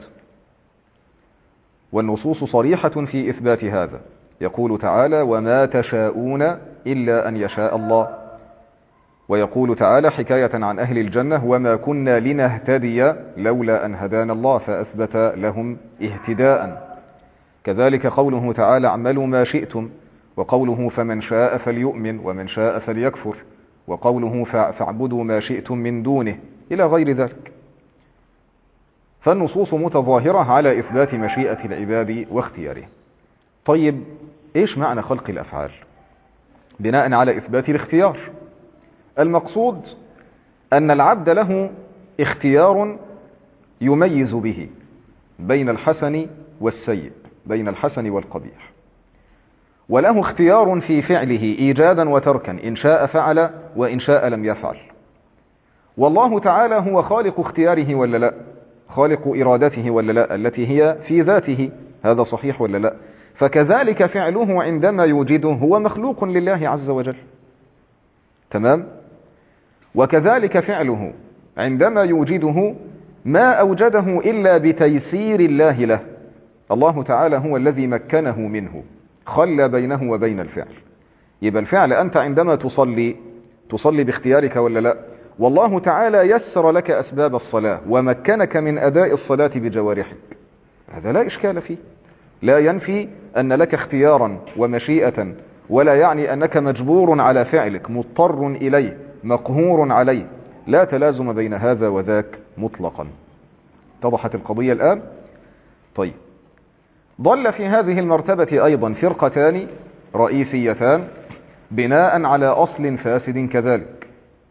والنصوص صريحة في إثبات هذا. يقول تعالى وما تشاءون إلا أن يشاء الله، ويقول تعالى حكاية عن أهل الجنة وما كنا لنهتدي لولا أن هدانا الله، فأثبت لهم اهتداء. كذلك قوله تعالى اعملوا ما شئتم، وقوله فمن شاء فليؤمن ومن شاء فليكفر، وقوله فاعبدوا ما شئتم من دونه إلى غير ذلك. فالنصوص متظاهرة على إثبات مشيئة العباد واختياره. طيب إيش معنى خلق الأفعال بناء على إثبات الاختيار؟ المقصود أن العبد له اختيار يميز به بين الحسن والسيء، بين الحسن والقبيح، وله اختيار في فعله إيجادا وتركا، إن شاء فعل وإن شاء لم يفعل. والله تعالى هو خالق اختياره ولا لا؟ خالق إرادته ولا لا؟ التي هي في ذاته، هذا صحيح ولا لا؟ فكذلك فعله عندما يوجده هو مخلوق لله عز وجل، تمام؟ وكذلك فعله عندما يوجده ما أوجده إلا بتيسير الله له. الله تعالى هو الذي مكنه منه خلى بينه وبين الفعل. يبقى الفعل أنت عندما تصلي تصلي باختيارك ولا لا؟ والله تعالى يسر لك أسباب الصلاة ومكنك من أداء الصلاة بجوارحك، هذا لا إشكال فيه، لا ينفي أن لك اختيارا ومشيئة، ولا يعني أنك مجبور على فعلك مضطر إليه مقهور عليه، لا تلازم بين هذا وذاك مطلقا. اتضحت القضية الآن؟ طيب، ضل في هذه المرتبة أيضا فرقتان رئيسيتان بناء على أصل فاسد كذلك،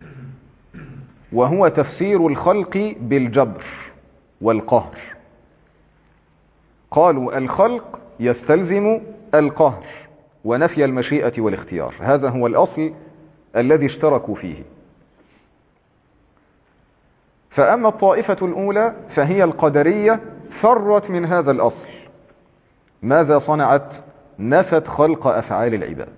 وهو تفسير الخلق بالجبر والقهر. قالوا الخلق يستلزم القهر ونفي المشيئة والاختيار، هذا هو الأصل الذي اشتركوا فيه. فأما الطائفة الأولى فهي القدرية، فرت من هذا الأصل. ماذا صنعت؟ نفت خلق أفعال العباد،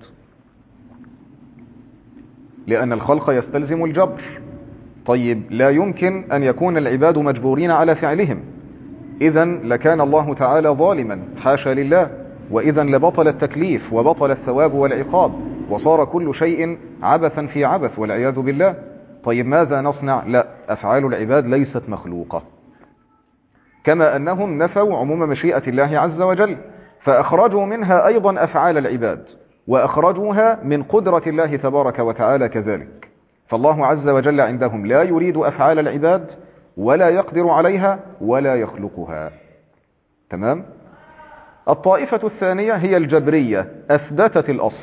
لأن الخلق يستلزم الجبر. طيب، لا يمكن أن يكون العباد مجبورين على فعلهم، إذن لكان الله تعالى ظالما، حاشا لله، وإذن لبطل التكليف وبطل الثواب والعقاب، وصار كل شيء عبثا في عبث والعياذ بالله. طيب، ماذا نصنع؟ لا، أفعال العباد ليست مخلوقة، كما أنهم نفوا عموم مشيئة الله عز وجل، فأخرجوا منها أيضا أفعال العباد، وأخرجوها من قدرة الله تبارك وتعالى كذلك. فالله عز وجل عندهم لا يريد أفعال العباد ولا يقدر عليها ولا يخلقها. تمام؟ الطائفة الثانية هي الجبرية، أثبتت الأصل،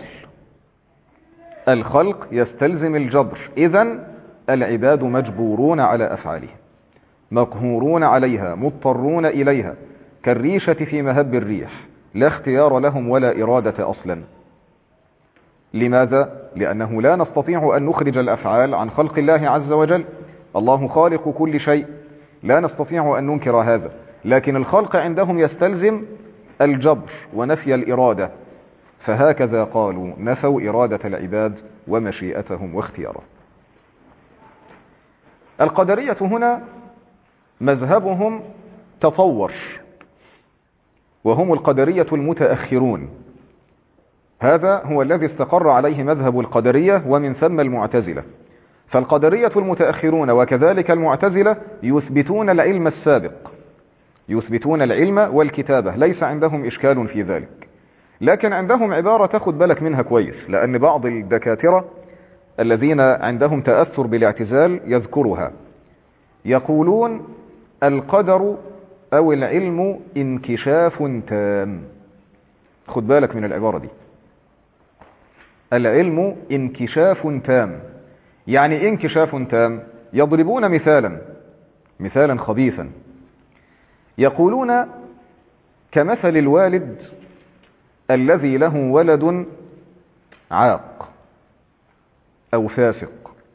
الخلق يستلزم الجبر، إذن العباد مجبورون على أفعالهم، مقهورون عليها، مضطرون إليها، كالريشة في مهب الريح، لا اختيار لهم ولا إرادة أصلا. لماذا؟ لأنه لا نستطيع أن نخرج الأفعال عن خلق الله عز وجل، الله خالق كل شيء، لا نستطيع أن ننكر هذا، لكن الخلق عندهم يستلزم الجبر ونفي الإرادة، فهكذا قالوا، نفوا إرادة العباد ومشيئتهم واختيارهم. القدرية هنا مذهبهم تطور، وهم القدرية المتأخرون، هذا هو الذي استقر عليه مذهب القدرية ومن ثم المعتزلة. فالقدرية المتأخرون وكذلك المعتزلة يثبتون العلم السابق، يثبتون العلم والكتابة، ليس عندهم إشكال في ذلك، لكن عندهم عبارة تاخد بالك منها كويس، لأن بعض الدكاترة الذين عندهم تأثر بالاعتزال يذكرها، يقولون القدر أو العلم انكشاف تام. خد بالك من العبارة دي، العلم انكشاف تام. يعني إيه انكشاف تام؟ يضربون مثالا مثالا خبيثا، يقولون كمثل الوالد الذي له ولد عاق أو فاسق،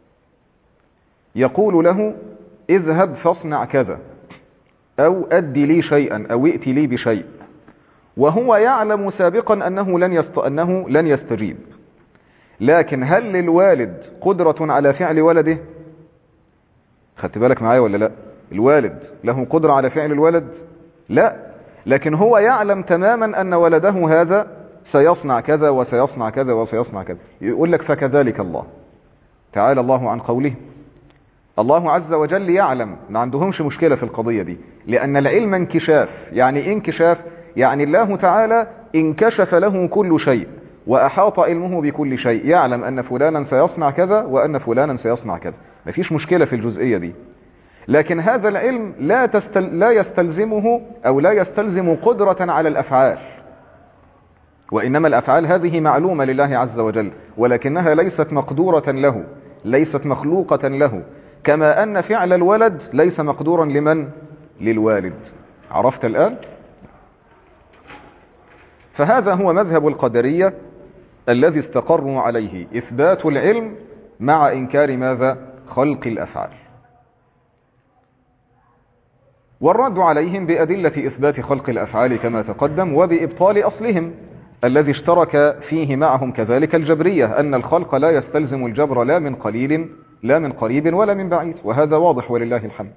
يقول له اذهب فاصنع كذا، أو أدي لي شيئا، أو ائتي لي بشيء، وهو يعلم سابقا أنه لن, يست... أنه لن يستجيب. لكن هل للوالد قدرة على فعل ولده؟ خدت بالك معايا ولا لا؟ الوالد له قدرة على فعل الولد؟ لا، لكن هو يعلم تماما أن ولده هذا سيصنع كذا وسيصنع كذا وسيصنع كذا. يقول لك فكذلك الله تعالى الله عن قوله، الله عز وجل يعلم، ما عندهمش مشكلة في القضية دي، لأن العلم انكشاف. يعني انكشاف يعني الله تعالى انكشف له كل شيء وأحاط علمه بكل شيء، يعلم أن فلانا سيصنع كذا وأن فلانا سيصنع كذا، ما فيش مشكلة في الجزئية دي. لكن هذا العلم لا, تستل... لا يستلزمه أو لا يستلزم قدرة على الأفعال، وإنما الأفعال هذه معلومة لله عز وجل، ولكنها ليست مقدورة له، ليست مخلوقة له، كما أن فعل الولد ليس مقدورا لمن؟ للوالد. عرفت الآن؟ فهذا هو مذهب القدرية الذي استقروا عليه، إثبات العلم مع إنكار ماذا؟ خلق الأفعال. والرد عليهم بأدلة إثبات خلق الأفعال كما تقدم، وبإبطال أصلهم الذي اشترك فيه معهم كذلك الجبرية، أن الخلق لا يستلزم الجبر لا من قليل لا من قريب ولا من بعيد، وهذا واضح ولله الحمد.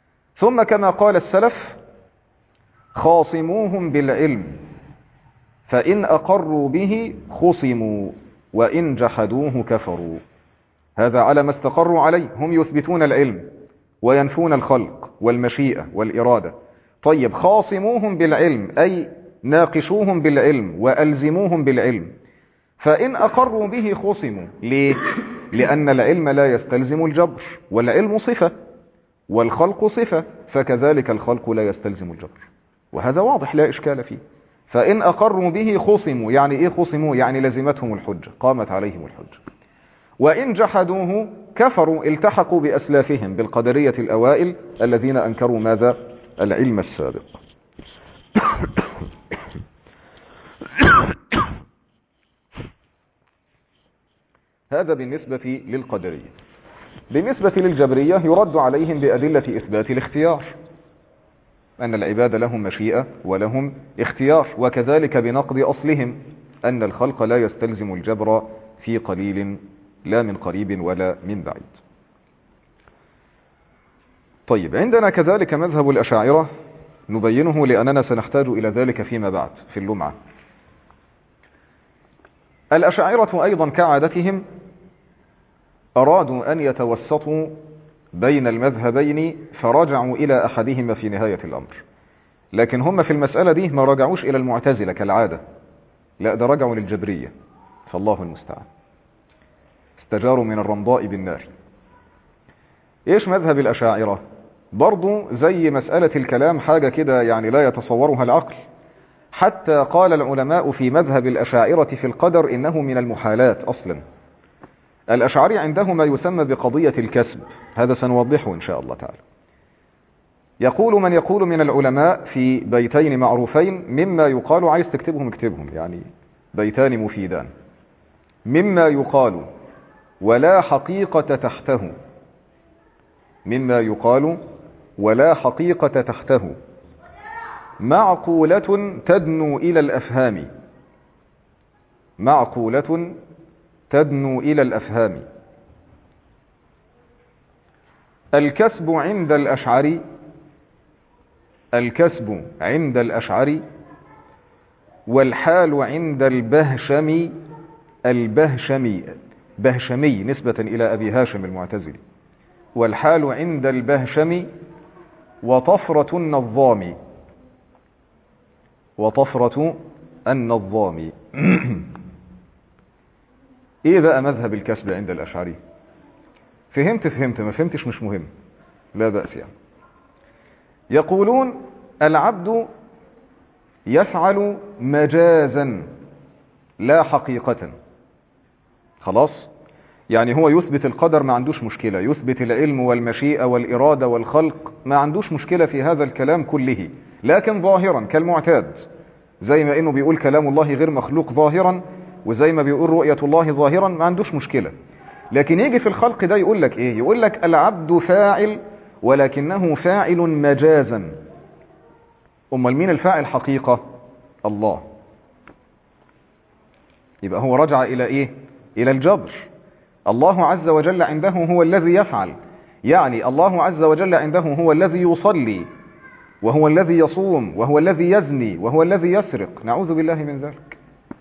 ثم كما قال السلف: خاصموهم بالعلم فإن أقروا به خصموا وإن جحدوه كفروا. هذا على ما استقروا عليه، هم يثبتون العلم وينفون الخلق والمشيئة والإرادة. طيب خاصموهم بالعلم أي ناقشوهم بالعلم وألزموهم بالعلم. فإن أقروا به خصموا. ليه؟ لأن العلم لا يستلزم الجبر، والعلم صفة والخلق صفة، فكذلك الخلق لا يستلزم الجبر، وهذا واضح لا إشكال فيه. فإن أقروا به خصموا، يعني إيه خصموا؟ يعني لزمتهم الحجة، قامت عليهم الحجة. وإن جحدوه كفروا، التحقوا بأسلافهم بالقدرية الأوائل الذين أنكروا ماذا؟ العلم السابق. هذا بالنسبة للقدرية. بالنسبة للجبرية يرد عليهم بأدلة إثبات الاختيار، أن العباد لهم مشيئة ولهم اختيار، وكذلك بنقض أصلهم أن الخلق لا يستلزم الجبر في قليل لا من قريب ولا من بعيد. طيب عندنا كذلك مذهب الأشاعرة، نبينه لأننا سنحتاج إلى ذلك فيما بعد في اللمعة. الأشاعرة أيضا كعادتهم أرادوا أن يتوسطوا بين المذهبين، فرجعوا إلى أحدهما في نهاية الأمر. لكن هم في المسألة دي ما رجعوش إلى المعتزلة كالعادة، لا ده رجعوا للجبرية، فالله المستعان. استجاروا من الرمضاء بالنار. إيش مذهب الأشاعرة؟ برضو زي مسألة الكلام حاجة كده يعني لا يتصورها العقل. حتى قال العلماء في مذهب الأشاعرة في القدر إنه من المحالات أصلا. الأشعري عنده ما يسمى بقضية الكسب، هذا سنوضحه إن شاء الله تعالى. يقول من يقول من العلماء في بيتين معروفين مما يقال، عايز تكتبهم اكتبهم، يعني بيتان مفيدان. مما يقال ولا حقيقة تحته، مما يقال ولا حقيقة تحته، معقولة تدنو إلى الأفهام، معقولة تدنو إلى الأفهام. الكسب عند الأشعري، الكسب عند الأشعري والحال عند البهشمي، البهشمي بهشمي نسبة إلى أبي هاشم المعتزلي، والحال عند البهشمي وطفرة النظام، وطفرة النظام. ايه بقى مذهب الكسب عند الأشعري؟ فهمت فهمت، ما فهمتش مش مهم، لا بأس يعني. يقولون العبد يفعل مجازا لا حقيقة. خلاص، يعني هو يثبت القدر ما عندوش مشكلة، يثبت العلم والمشيئة والإرادة والخلق ما عندوش مشكلة في هذا الكلام كله، لكن ظاهرا كالمعتاد، زي ما انه بيقول كلام الله غير مخلوق ظاهرا، وزي ما بيقول رؤية الله ظاهرا، ما عندوش مشكلة. لكن يجي في الخلق ده يقول لك ايه؟ يقول لك العبد فاعل ولكنه فاعل مجازا. امال مين الفاعل حقيقة؟ الله. يبقى هو رجع الى ايه؟ الى الجبر. الله عز وجل عنده هو الذي يفعل، يعني الله عز وجل عنده هو الذي يصلي، وهو الذي يصوم، وهو الذي يزني، وهو الذي يسرق، نعوذ بالله من ذلك.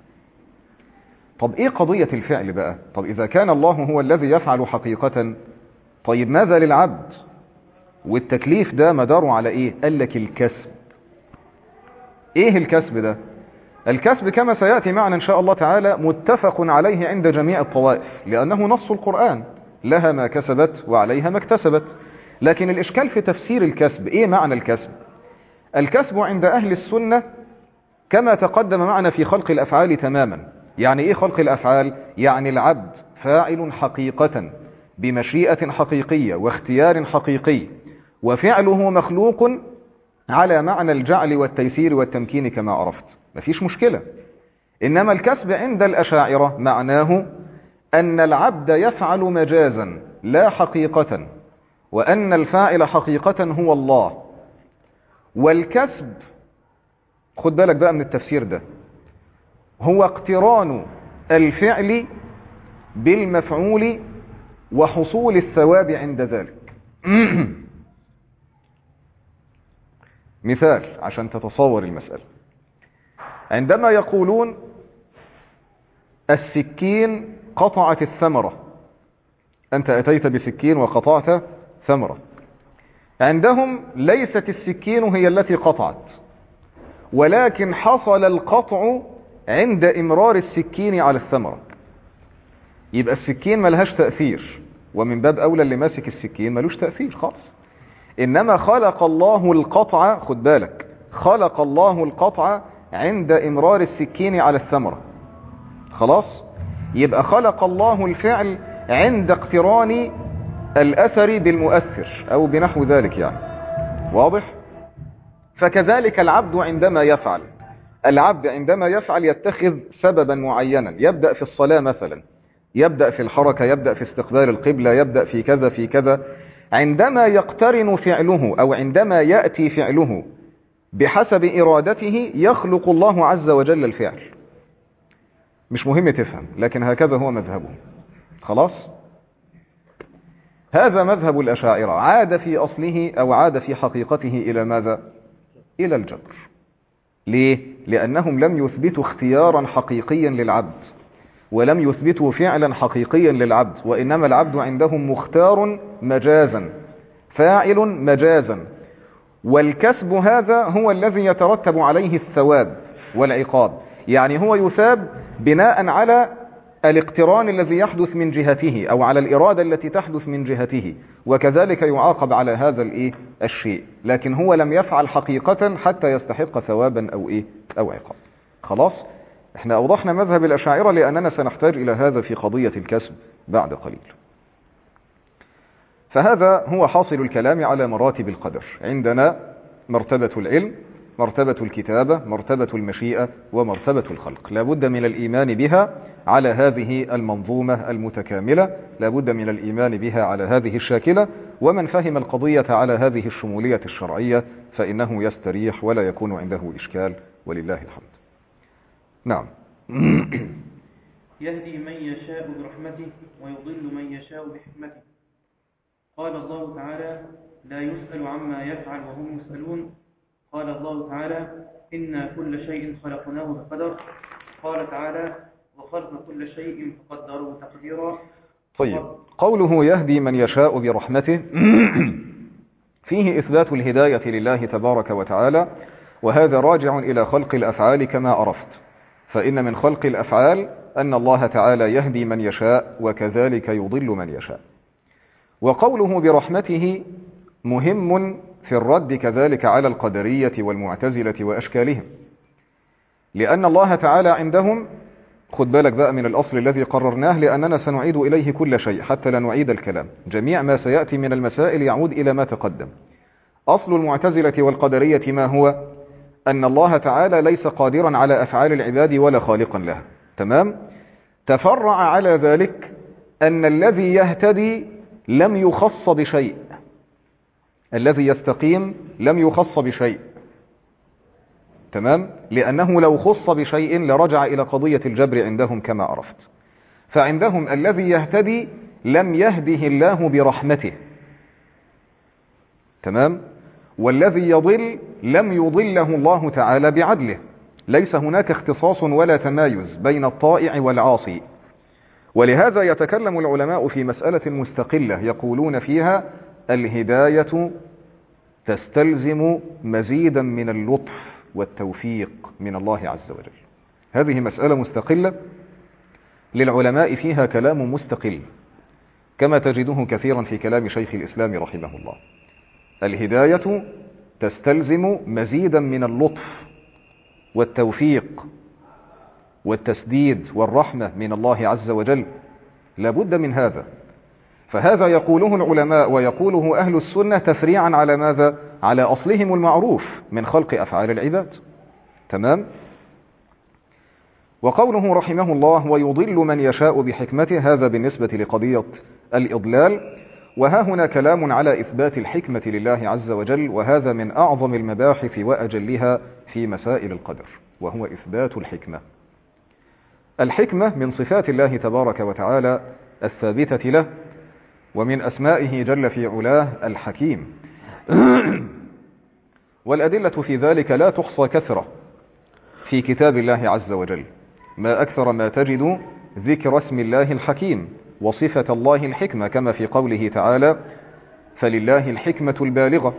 طب ايه قضية الفعل بقى؟ طب اذا كان الله هو الذي يفعل حقيقة، طيب ماذا للعبد؟ والتكليف ده مداره على ايه؟ قال لك الكسب. ايه الكسب ده؟ الكسب كما سيأتي معنا ان شاء الله تعالى متفق عليه عند جميع الطوائف، لانه نص القرآن، لها ما كسبت وعليها ما اكتسبت. لكن الاشكال في تفسير الكسب، ايه معنى الكسب؟ الكسب عند اهل السنة كما تقدم معنا في خلق الافعال تماما. يعني ايه خلق الافعال؟ يعني العبد فاعل حقيقة بمشيئة حقيقية واختيار حقيقي، وفعله مخلوق على معنى الجعل والتيسير والتمكين كما عرفت، مفيش مشكلة. انما الكسب عند الاشاعرة معناه ان العبد يفعل مجازا لا حقيقة، وان الفاعل حقيقة هو الله. والكسب، خد بالك بقى من التفسير ده، هو اقتران الفعل بالمفعول وحصول الثواب عند ذلك. مثال عشان تتصور المسألة. عندما يقولون السكين قطعت الثمرة، أنت أتيت بسكين وقطعت ثمرة، عندهم ليست السكين هي التي قطعت، ولكن حصل القطع عند إمرار السكين على الثمرة. يبقى السكين ملهاش تأثير، ومن باب أولى اللي ماسك السكين ملوش تأثير خالص. إنما خلق الله القطع، خد بالك، خلق الله القطع عند إمرار السكين على الثمرة. خلاص، يبقى خلق الله الفعل عند اقتران الأثر بالمؤثر أو بنحو ذلك يعني. واضح؟ فكذلك العبد عندما يفعل العبد عندما يفعل يتخذ سببا معينا، يبدأ في الصلاة مثلا، يبدأ في الحركة، يبدأ في استقبال القبلة، يبدأ في كذا في كذا. عندما يقترن فعله أو عندما يأتي فعله بحسب إرادته يخلق الله عز وجل الفعل. مش مهم تفهم، لكن هكذا هو مذهبه. خلاص، هذا مذهب الأشاعرة، عاد في أصله أو عاد في حقيقته إلى ماذا؟ إلى الجبر. ليه؟ لأنهم لم يثبتوا اختيارا حقيقيا للعبد، ولم يثبتوا فعلا حقيقيا للعبد، وإنما العبد عندهم مختار مجازا، فاعل مجازا، والكسب هذا هو الذي يترتب عليه الثواب والعقاب. يعني هو يثاب بناء على الاقتران الذي يحدث من جهته أو على الإرادة التي تحدث من جهته، وكذلك يعاقب على هذا الإيه الشيء، لكن هو لم يفعل حقيقة حتى يستحق ثوابا أو إيه أو عقاب. خلاص، احنا أوضحنا مذهب الأشاعرة لأننا سنحتاج إلى هذا في قضية الكسب بعد قليل. فهذا هو حاصل الكلام على مراتب القدر. عندنا مرتبة العلم، مرتبة الكتابة، مرتبة المشيئة، ومرتبة الخلق. لا بد من الإيمان بها على هذه المنظومة المتكاملة، لا بد من الإيمان بها على هذه الشاكلة. ومن فهم القضية على هذه الشمولية الشرعية فإنه يستريح ولا يكون عنده إشكال، ولله الحمد. نعم. يهدي من يشاء برحمته ويضل من يشاء بحكمته. قال الله تعالى: لا يسأل عما يفعل وهم يسألون. قال الله تعالى: إنا كل شيء خلقناه بقدر. قال تعالى: وخلق كل شيء فقدره تقديرا. طيب، قوله يهدي من يشاء برحمته فيه إثبات الهداية لله تبارك وتعالى، وهذا راجع إلى خلق الأفعال كما عرفت. فإن من خلق الأفعال أن الله تعالى يهدي من يشاء وكذلك يضل من يشاء. وقوله برحمته مهم في الرد كذلك على القدرية والمعتزلة وأشكالهم، لأن الله تعالى عندهم، خد بالك بقى من الأصل الذي قررناه لأننا سنعيد إليه كل شيء حتى لا نعيد الكلام. جميع ما سيأتي من المسائل يعود إلى ما تقدم. أصل المعتزلة والقدرية ما هو؟ أن الله تعالى ليس قادرا على أفعال العباد ولا خالقا لها. تمام؟ تفرع على ذلك أن الذي يهتدي لم يخص بشيء، الذي يستقيم لم يخص بشيء. تمام؟ لأنه لو خص بشيء لرجع إلى قضية الجبر عندهم كما عرفت. فعندهم الذي يهتدي لم يهده الله برحمته. تمام؟ والذي يضل لم يضله الله تعالى بعدله. ليس هناك اختصاص ولا تمايز بين الطائع والعاصي. ولهذا يتكلم العلماء في مسألة مستقلة يقولون فيها الهداية تستلزم مزيدا من اللطف والتوفيق من الله عز وجل. هذه مسألة مستقلة للعلماء فيها كلام مستقل، كما تجده كثيرا في كلام شيخ الإسلام رحمه الله. الهداية تستلزم مزيدا من اللطف والتوفيق والتسديد والرحمة من الله عز وجل، لابد من هذا. فهذا يقوله العلماء ويقوله أهل السنة تفريعا على ماذا؟ على أصلهم المعروف من خلق أفعال العباد. تمام؟ وقوله رحمه الله ويضل من يشاء بحكمته، هذا بالنسبة لقضية الإضلال. وها هنا كلام على إثبات الحكمة لله عز وجل، وهذا من أعظم المباحث وأجلها في مسائل القدر، وهو إثبات الحكمة. الحكمة من صفات الله تبارك وتعالى الثابتة له، ومن أسمائه جل في علاه الحكيم. والأدلة في ذلك لا تحصى كثرة في كتاب الله عز وجل. ما أكثر ما تجد ذكر اسم الله الحكيم وصفة الله الحكمة، كما في قوله تعالى: فلله الحكمة البالغة.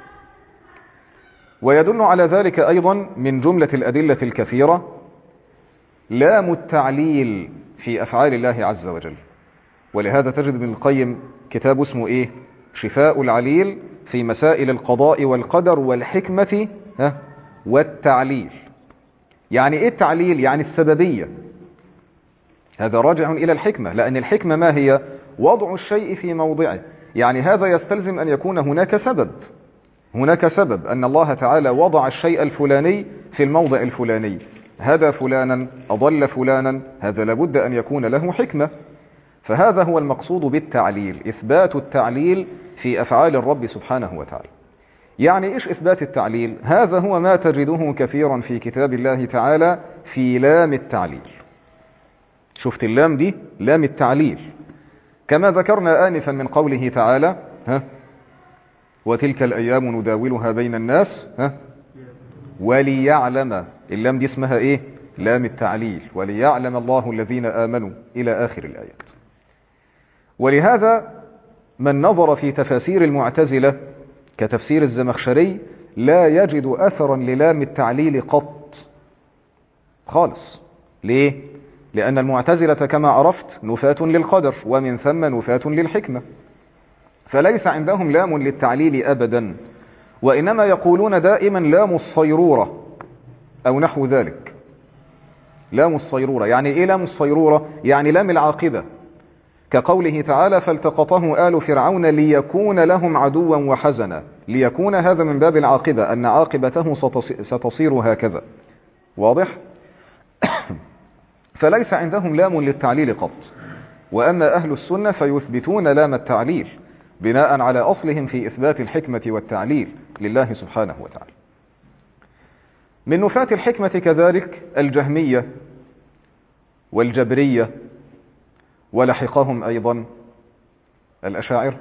ويدل على ذلك أيضا من جملة الأدلة الكثيرة لام التعليل في أفعال الله عز وجل. ولهذا تجد ابن القيم كتاب اسمه إيه؟ شفاء العليل في مسائل القضاء والقدر والحكمة والتعليل. يعني إيه التعليل؟ يعني السببية. هذا راجع إلى الحكمة، لأن الحكمة ما هي؟ وضع الشيء في موضعه. يعني هذا يستلزم أن يكون هناك سبب، هناك سبب أن الله تعالى وضع الشيء الفلاني في الموضع الفلاني. هذا فلانا أضل فلانا، هذا لابد أن يكون له حكمة. فهذا هو المقصود بالتعليل، إثبات التعليل في أفعال الرب سبحانه وتعالى. يعني إيش إثبات التعليل؟ هذا هو ما تجده كثيرا في كتاب الله تعالى في لام التعليل. شفت اللام دي؟ لام التعليل، كما ذكرنا آنفا من قوله تعالى: ها وتلك الأيام نداولها بين الناس ها وليعلم. اللام دي اسمها إيه؟ لام التعليل، وليعلم الله الذين آمنوا إلى آخر الآيات. ولهذا من نظر في تفاسير المعتزلة كتفسير الزمخشري لا يجد أثرا للام التعليل قط خالص. ليه؟ لأن المعتزلة كما عرفت نفاة للقدر، ومن ثم نفاة للحكمة، فليس عندهم لام للتعليل أبدا، وإنما يقولون دائما لام الصيرورة أو نحو ذلك. لام الصيرورة يعني إيه؟ لام الصيرورة يعني لام العاقبة، كقوله تعالى: فالتقطه آل فرعون ليكون لهم عدوا وحزنا. ليكون هذا من باب العاقبة، أن عاقبته ستصير هكذا. واضح؟ فليس عندهم لام للتعليل قط. وأما أهل السنة فيثبتون لام التعليل بناء على أصلهم في إثبات الحكمة والتعليل لله سبحانه وتعالى. من نفاة الحكمة كذلك الجهمية والجبرية، ولحقهم أيضا الأشاعرة.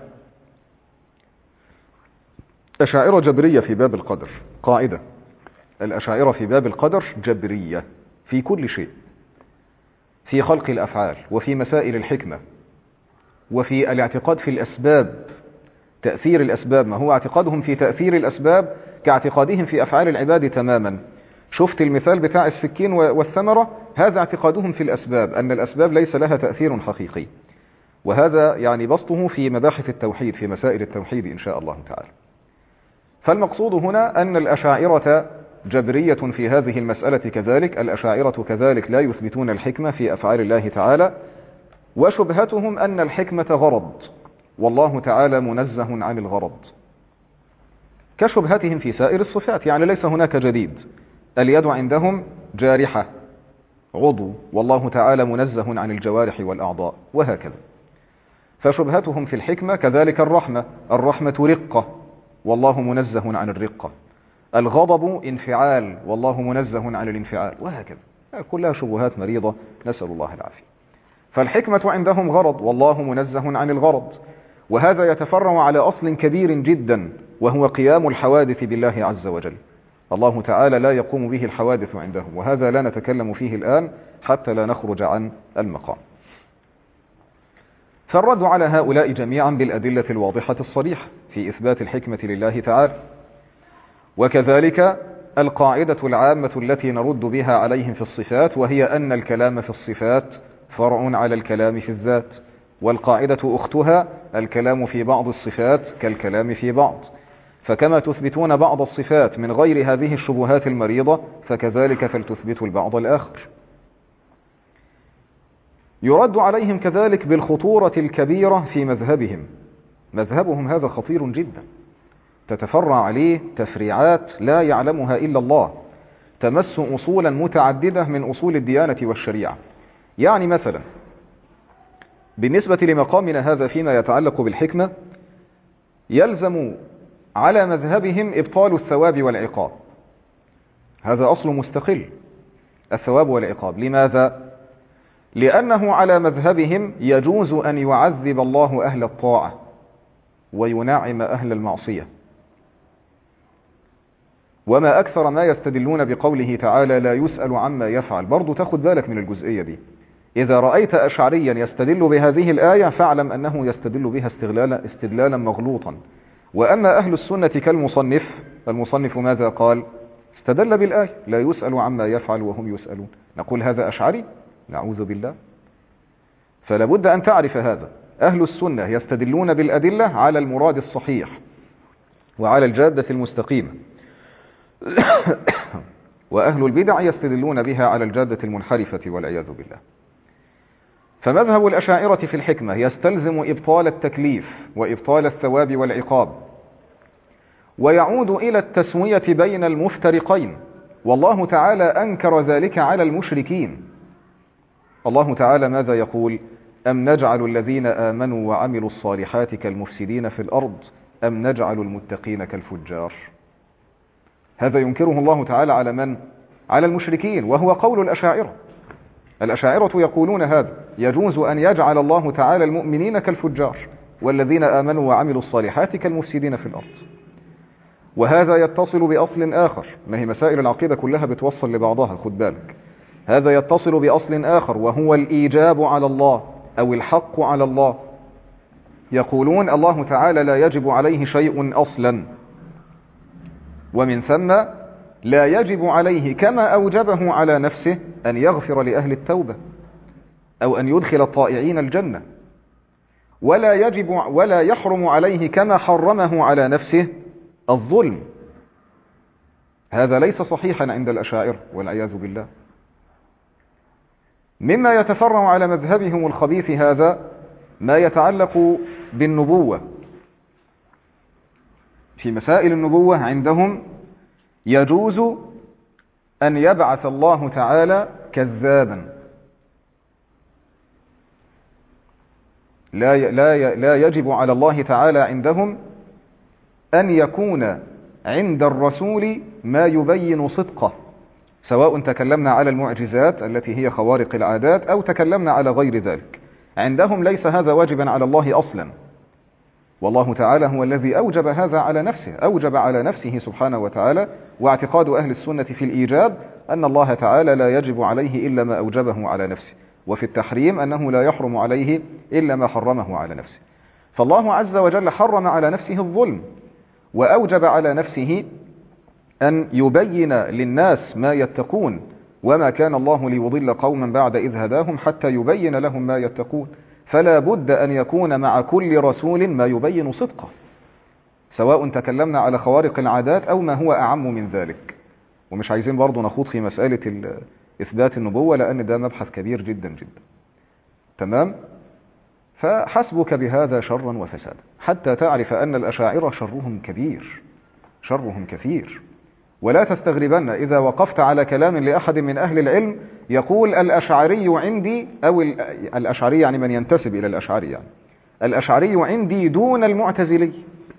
أشاعرة جبرية في باب القدر، قاعدة: الأشاعرة في باب القدر جبرية في كل شيء، في خلق الأفعال، وفي مسائل الحكمة، وفي الاعتقاد في الأسباب، تأثير الأسباب. ما هو اعتقادهم في تأثير الأسباب كاعتقادهم في أفعال العباد تماما. شفت المثال بتاع السكين والثمرة؟ هذا اعتقادهم في الأسباب، أن الأسباب ليس لها تأثير حقيقي. وهذا يعني بسطه في مباحث التوحيد، في مسائل التوحيد إن شاء الله تعالى. فالمقصود هنا أن الأشاعرة جبرية في هذه المسألة كذلك. الأشاعرة كذلك لا يثبتون الحكمة في أفعال الله تعالى، وشبهتهم أن الحكمة غرض، والله تعالى منزه عن الغرض، كشبهتهم في سائر الصفات. يعني ليس هناك جديد. اليد عندهم جارحة، عضو، والله تعالى منزه عن الجوارح والأعضاء، وهكذا. فشبهتهم في الحكمة كذلك الرحمة، الرحمة رقة، والله منزه عن الرقة. الغضب انفعال، والله منزه عن الانفعال، وهكذا. كلها شبهات مريضة، نسأل الله العافية. فالحكمة عندهم غرض، والله منزه عن الغرض. وهذا يتفرع على أصل كبير جدا، وهو قيام الحوادث بالله عز وجل. الله تعالى لا يقوم به الحوادث عندهم، وهذا لا نتكلم فيه الآن حتى لا نخرج عن المقام. فالرد على هؤلاء جميعا بالأدلة الواضحة الصريحة في إثبات الحكمة لله تعالى. وكذلك القاعدة العامة التي نرد بها عليهم في الصفات، وهي أن الكلام في الصفات فرع على الكلام في الذات. والقاعدة أختها: الكلام في بعض الصفات كالكلام في بعض. فكما تثبتون بعض الصفات من غير هذه الشبهات المريضة، فكذلك فلتثبتوا البعض الآخر. يرد عليهم كذلك بالخطورة الكبيرة في مذهبهم. مذهبهم هذا خطير جدا، تتفرع عليه تفريعات لا يعلمها إلا الله، تمس أصولا متعددة من أصول الديانة والشريعة. يعني مثلا بالنسبة لمقامنا هذا فيما يتعلق بالحكمة، يلزم على مذهبهم إبطال الثواب والعقاب. هذا أصل مستقل، الثواب والعقاب. لماذا؟ لأنه على مذهبهم يجوز أن يعذب الله أهل الطاعة وينعم أهل المعصية. وما أكثر ما يستدلون بقوله تعالى لا يسأل عما يفعل. برضو تاخد بالك من الجزئية دي. إذا رأيت أشعريا يستدل بهذه الآية فاعلم أنه يستدل بها استدلالا, استدلالا مغلوطا. وأما أهل السنة كالمصنف، المصنف ماذا قال؟ استدل بالآية لا يسأل عما يفعل وهم يسألون. نقول هذا أشعري؟ نعوذ بالله. فلا بد أن تعرف هذا. أهل السنة يستدلون بالأدلة على المراد الصحيح وعلى الجادة المستقيمة، وأهل البدع يستدلون بها على الجادة المنحرفة والعياذ بالله. فمذهب الأشاعرة في الحكمة يستلزم إبطال التكليف وإبطال الثواب والعقاب، ويعود إلى التسوية بين المفترقين، والله تعالى أنكر ذلك على المشركين. الله تعالى ماذا يقول؟ أم نجعل الذين آمنوا وعملوا الصالحات كالمفسدين في الأرض أم نجعل المتقين كالفجار. هذا ينكره الله تعالى على من؟ على المشركين، وهو قول الأشاعرة. الأشاعرة يقولون هذا، يجوز أن يجعل الله تعالى المؤمنين كالفجار والذين آمنوا وعملوا الصالحات كالمفسدين في الأرض. وهذا يتصل بأصل آخر، ما هي مسائل العقيدة كلها بتوصل لبعضها، خد بالك. هذا يتصل بأصل آخر وهو الإيجاب على الله أو الحق على الله. يقولون الله تعالى لا يجب عليه شيء أصلا، ومن ثم لا يجب عليه كما أوجبه على نفسه أن يغفر لأهل التوبة أو أن يدخل الطائعين الجنة، ولا يجب ولا يحرم عليه كما حرمه على نفسه الظلم. هذا ليس صحيحا عند الأشاعرة والعياذ بالله. مما يتفرع على مذهبهم الخبيث هذا ما يتعلق بالنبوة. في مسائل النبوة عندهم يجوز أن يبعث الله تعالى كذابا، لا لا لا يجب على الله تعالى عندهم أن يكون عند الرسول ما يبين صدقه، سواء تكلمنا على المعجزات التي هي خوارق العادات أو تكلمنا على غير ذلك. عندهم ليس هذا واجبا على الله أصلا، والله تعالى هو الذي أوجب هذا على نفسه، أوجب على نفسه سبحانه وتعالى. واعتقاد أهل السنة في الإيجاب أن الله تعالى لا يجب عليه إلا ما أوجبه على نفسه، وفي التحريم أنه لا يحرم عليه إلا ما حرمه على نفسه. فالله عز وجل حرم على نفسه الظلم، وأوجب على نفسه أن يبين للناس ما يتقون، وما كان الله ليضل قوما بعد إذ هداهم حتى يبين لهم ما يتقون. فلا بد أن يكون مع كل رسول ما يبين صدقه، سواء تكلمنا على خوارق العادات أو ما هو أعم من ذلك. ومش عايزين برضو نخوض في مسألة إثبات النبوة لأن ده مبحث كبير جدا جدا. تمام؟ فحسبك بهذا شرا وفسادا حتى تعرف أن الأشاعرة شرهم كبير، شرهم كثير. ولا تستغربن إذا وقفت على كلام لأحد من أهل العلم يقول الأشعري عندي، أو الأشعري يعني من ينتسب إلى الأشعري، يعني الأشعري عندي دون المعتزلي.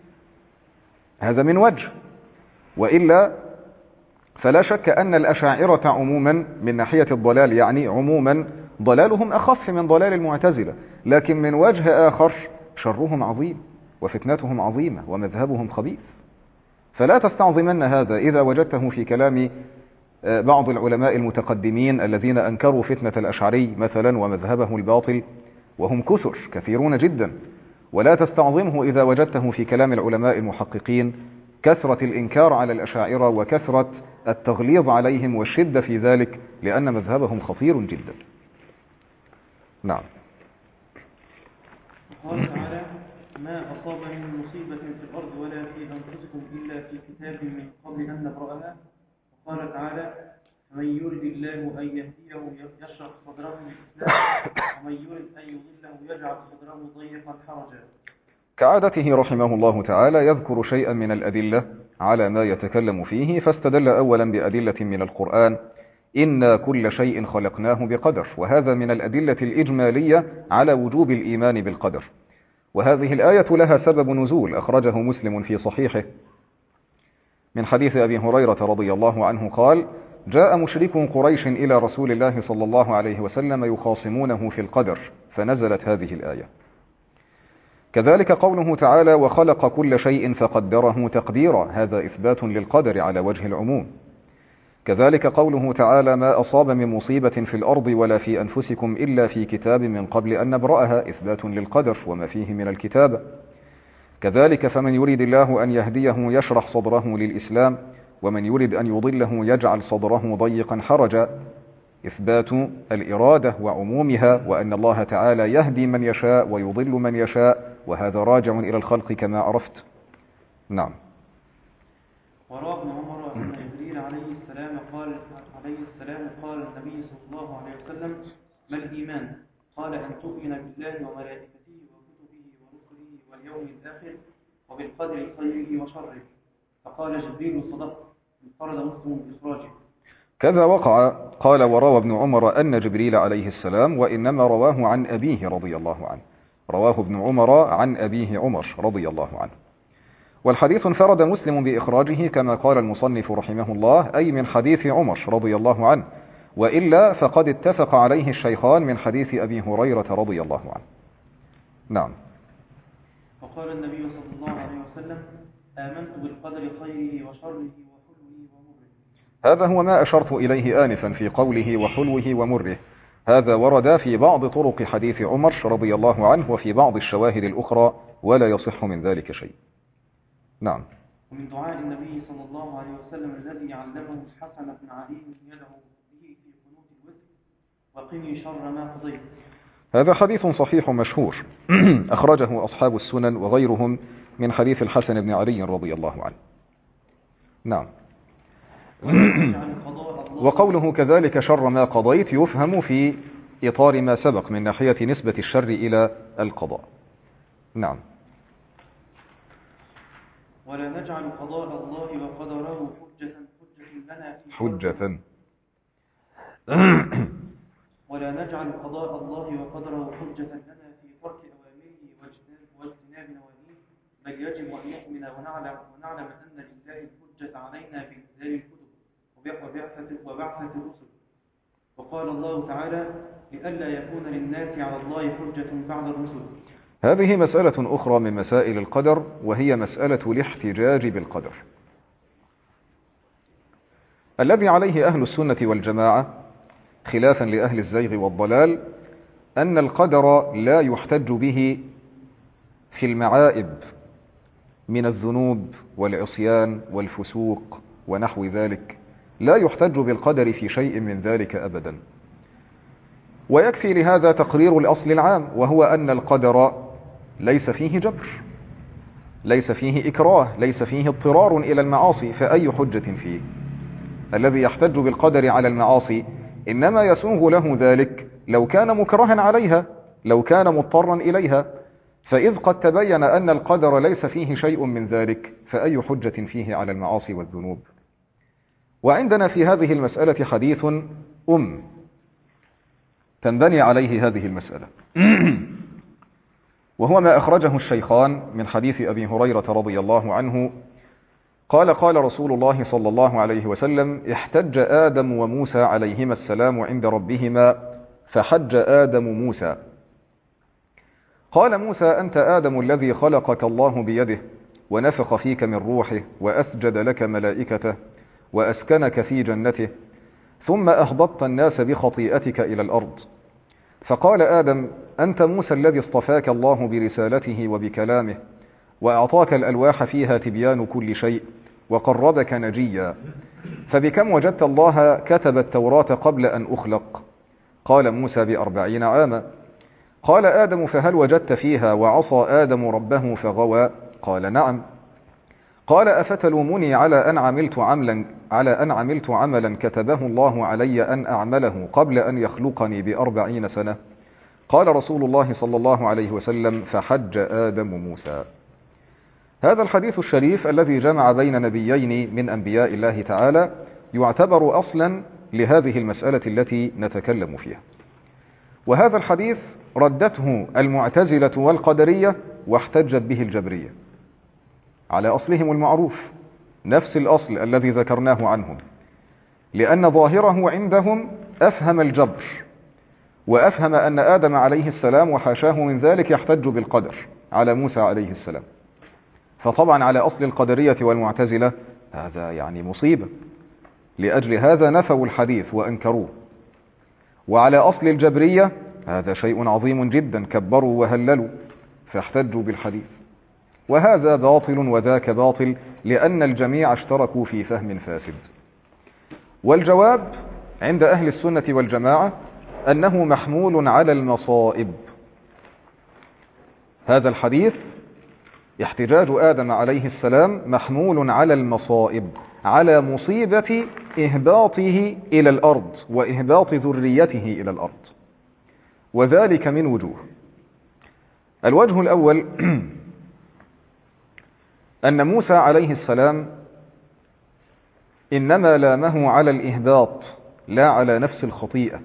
هذا من وجه، وإلا فلا شك أن الأشاعرة عموما من ناحية الضلال، يعني عموما ضلالهم أخف من ضلال المعتزلة، لكن من وجه آخر شرهم عظيم وفتنتهم عظيمة ومذهبهم خبيث. فلا تستعظمن هذا إذا وجدته في كلام بعض العلماء المتقدمين الذين أنكروا فتنة الأشعري مثلا ومذهبه الباطل، وهم كثر كثيرون جدا. ولا تستعظمه إذا وجدته في كلام العلماء المحققين، كثرة الإنكار على الأشاعرة وكثرة التغليظ عليهم والشدة في ذلك، لأن مذهبهم خطير جدا. نعم. قال تعالى ما أصاب من مصيبة في الأرض ولا في أنفسكم إلا في كتاب من قبل أن نبرأها. وقال تعالى فمن يرد الله أن يهديه يشرح صدره للإسلام ومن يرد أن يضله يجعل صدره ضيقا حرجا. كعادته رحمه الله تعالى يذكر شيئا من الأدلة على ما يتكلم فيه، فاستدل أولا بأدلة من القرآن إنا كل شيء خلقناه بقدر، وهذا من الأدلة الإجمالية على وجوب الإيمان بالقدر. وهذه الآية لها سبب نزول أخرجه مسلم في صحيحه من حديث أبي هريرة رضي الله عنه قال جاء مشركو قريش إلى رسول الله صلى الله عليه وسلم يخاصمونه في القدر، فنزلت هذه الآية. كذلك قوله تعالى وخلق كل شيء فقدره تقديرا، هذا إثبات للقدر على وجه العموم. كذلك قوله تعالى ما أصاب من مصيبة في الأرض ولا في أنفسكم إلا في كتاب من قبل أن نبرأها، إثبات للقدر وما فيه من الكتابة. كذلك فمن يريد الله أن يهديه يشرح صدره للإسلام ومن يريد أن يضله يجعل صدره ضيقا حرجا، إثبات الإرادة وعمومها، وأن الله تعالى يهدي من يشاء ويضل من يشاء، وهذا راجع إلى الخلق كما عرفت. نعم. وروى ابن عمر أن جبريل عليه السلام قال عليه السلام قال النبي صلى الله عليه وسلم ما الإيمان؟ قال أن تؤمن بالله وملائكته وكتبه ورسله واليوم الآخر وبالقدر خيره وشره. فقال جبريل صدقت، انفرد مسلم بإخراجه. كذا وقع. قال وروى ابن عمر أن جبريل عليه السلام، وإنما رواه عن أبيه رضي الله عنه، رواه ابن عمر عن أبيه عمر رضي الله عنه. والحديث انفرد مسلم بإخراجه كما قال المصنف رحمه الله، أي من حديث عمر رضي الله عنه، وإلا فقد اتفق عليه الشيخان من حديث أبي هريرة رضي الله عنه. نعم. وقال النبي صلى الله عليه وسلم آمنت بالقدر خيره وشره وحلوه ومره. هذا هو ما أشرت إليه آنفا في قوله وحلوه ومره، هذا ورد في بعض طرق حديث عمر رضي الله عنه وفي بعض الشواهد الأخرى، ولا يصح من ذلك شيء. نعم. ومن دعاء النبي صلى الله عليه وسلم الذي علمه الحسن بن علي يده به في قنوت الوتر وقني شر ما قضيت. هذا حديث صحيح مشهور أخرجه أصحاب السنن وغيرهم من حديث الحسن بن علي رضي الله عنه. نعم. وقوله كذلك شر ما قضيت يفهم في إطار ما سبق من ناحية نسبة الشر إلى القضاء. نعم. ولا نجعل قضاء الله وقدره حجة حجة لنا في حجة ولا نجعل قضاء الله وقدره حجة لنا في ترك أوامره واجتناب نواهيه، بل يجب أن نؤمن ونعلم ونعلم أن لله الحجة علينا بإنزال الكتب وبعثة وبعثة الرسل. وقال الله تعالى لئلا يكون للناس على الله حجة بعد الرسل. هذه مسألة أخرى من مسائل القدر، وهي مسألة الاحتجاج بالقدر. الذي عليه أهل السنة والجماعة خلافا لأهل الزيغ والضلال أن القدر لا يحتج به في المعائب من الذنوب والعصيان والفسوق ونحو ذلك، لا يحتج بالقدر في شيء من ذلك أبدا. ويكفي لهذا تقرير الأصل العام، وهو أن القدر ليس فيه جبر، ليس فيه إكراه، ليس فيه اضطرار إلى المعاصي، فأي حجة فيه؟ الذي يحتج بالقدر على المعاصي إنما يسوغ له ذلك لو كان مكرها عليها، لو كان مضطرا إليها، فإذ قد تبين أن القدر ليس فيه شيء من ذلك، فأي حجة فيه على المعاصي والذنوب؟ وعندنا في هذه المسألة حديث أم تنبني عليه هذه المسألة وهو ما أخرجه الشيخان من حديث أبي هريرة رضي الله عنه قال قال رسول الله صلى الله عليه وسلم احتج آدم وموسى عليهما السلام عند ربهما فحج آدم موسى. قال موسى أنت آدم الذي خلقك الله بيده ونفخ فيك من روحه وأسجد لك ملائكته وأسكنك في جنته، ثم أهبطت الناس بخطيئتك إلى الأرض. فقال آدم أنت موسى الذي اصطفاك الله برسالته وبكلامه وأعطاك الألواح فيها تبيان كل شيء وقربك نجيا، فبكم وجدت الله كتب التوراة قبل أن أخلق؟ قال موسى بأربعين عاما. قال آدم فهل وجدت فيها وعصى آدم ربه فغوى؟ قال نعم. قال أفتلومني على أن عملت عملا على أن عملت عملا كتبه الله علي أن أعمله قبل أن يخلقني بأربعين سنة؟ قال رسول الله صلى الله عليه وسلم فحج آدم موسى. هذا الحديث الشريف الذي جمع بين نبيين من أنبياء الله تعالى يعتبر أصلا لهذه المسألة التي نتكلم فيها. وهذا الحديث ردته المعتزلة والقدرية واحتجت به الجبرية على أصلهم المعروف، نفس الأصل الذي ذكرناه عنهم، لأن ظاهره عندهم أفهم الجبر وأفهم أن آدم عليه السلام وحاشاه من ذلك يحتج بالقدر، على موسى عليه السلام. فطبعا على أصل القدرية والمعتزلة هذا يعني مصيبة، لأجل هذا نفوا الحديث وأنكروه. وعلى أصل الجبرية هذا شيء عظيم جدا، كبروا وهللوا فاحتجوا بالحديث. وهذا باطل وذاك باطل، لأن الجميع اشتركوا في فهم فاسد. والجواب عند أهل السنة والجماعة أنه محمول على المصائب. هذا الحديث احتجاج آدم عليه السلام محمول على المصائب، على مصيبة إهباطه إلى الأرض وإهباط ذريته إلى الأرض، وذلك من وجوه. الوجه الأول أن موسى عليه السلام إنما لامه على الإهباط لا على نفس الخطيئة،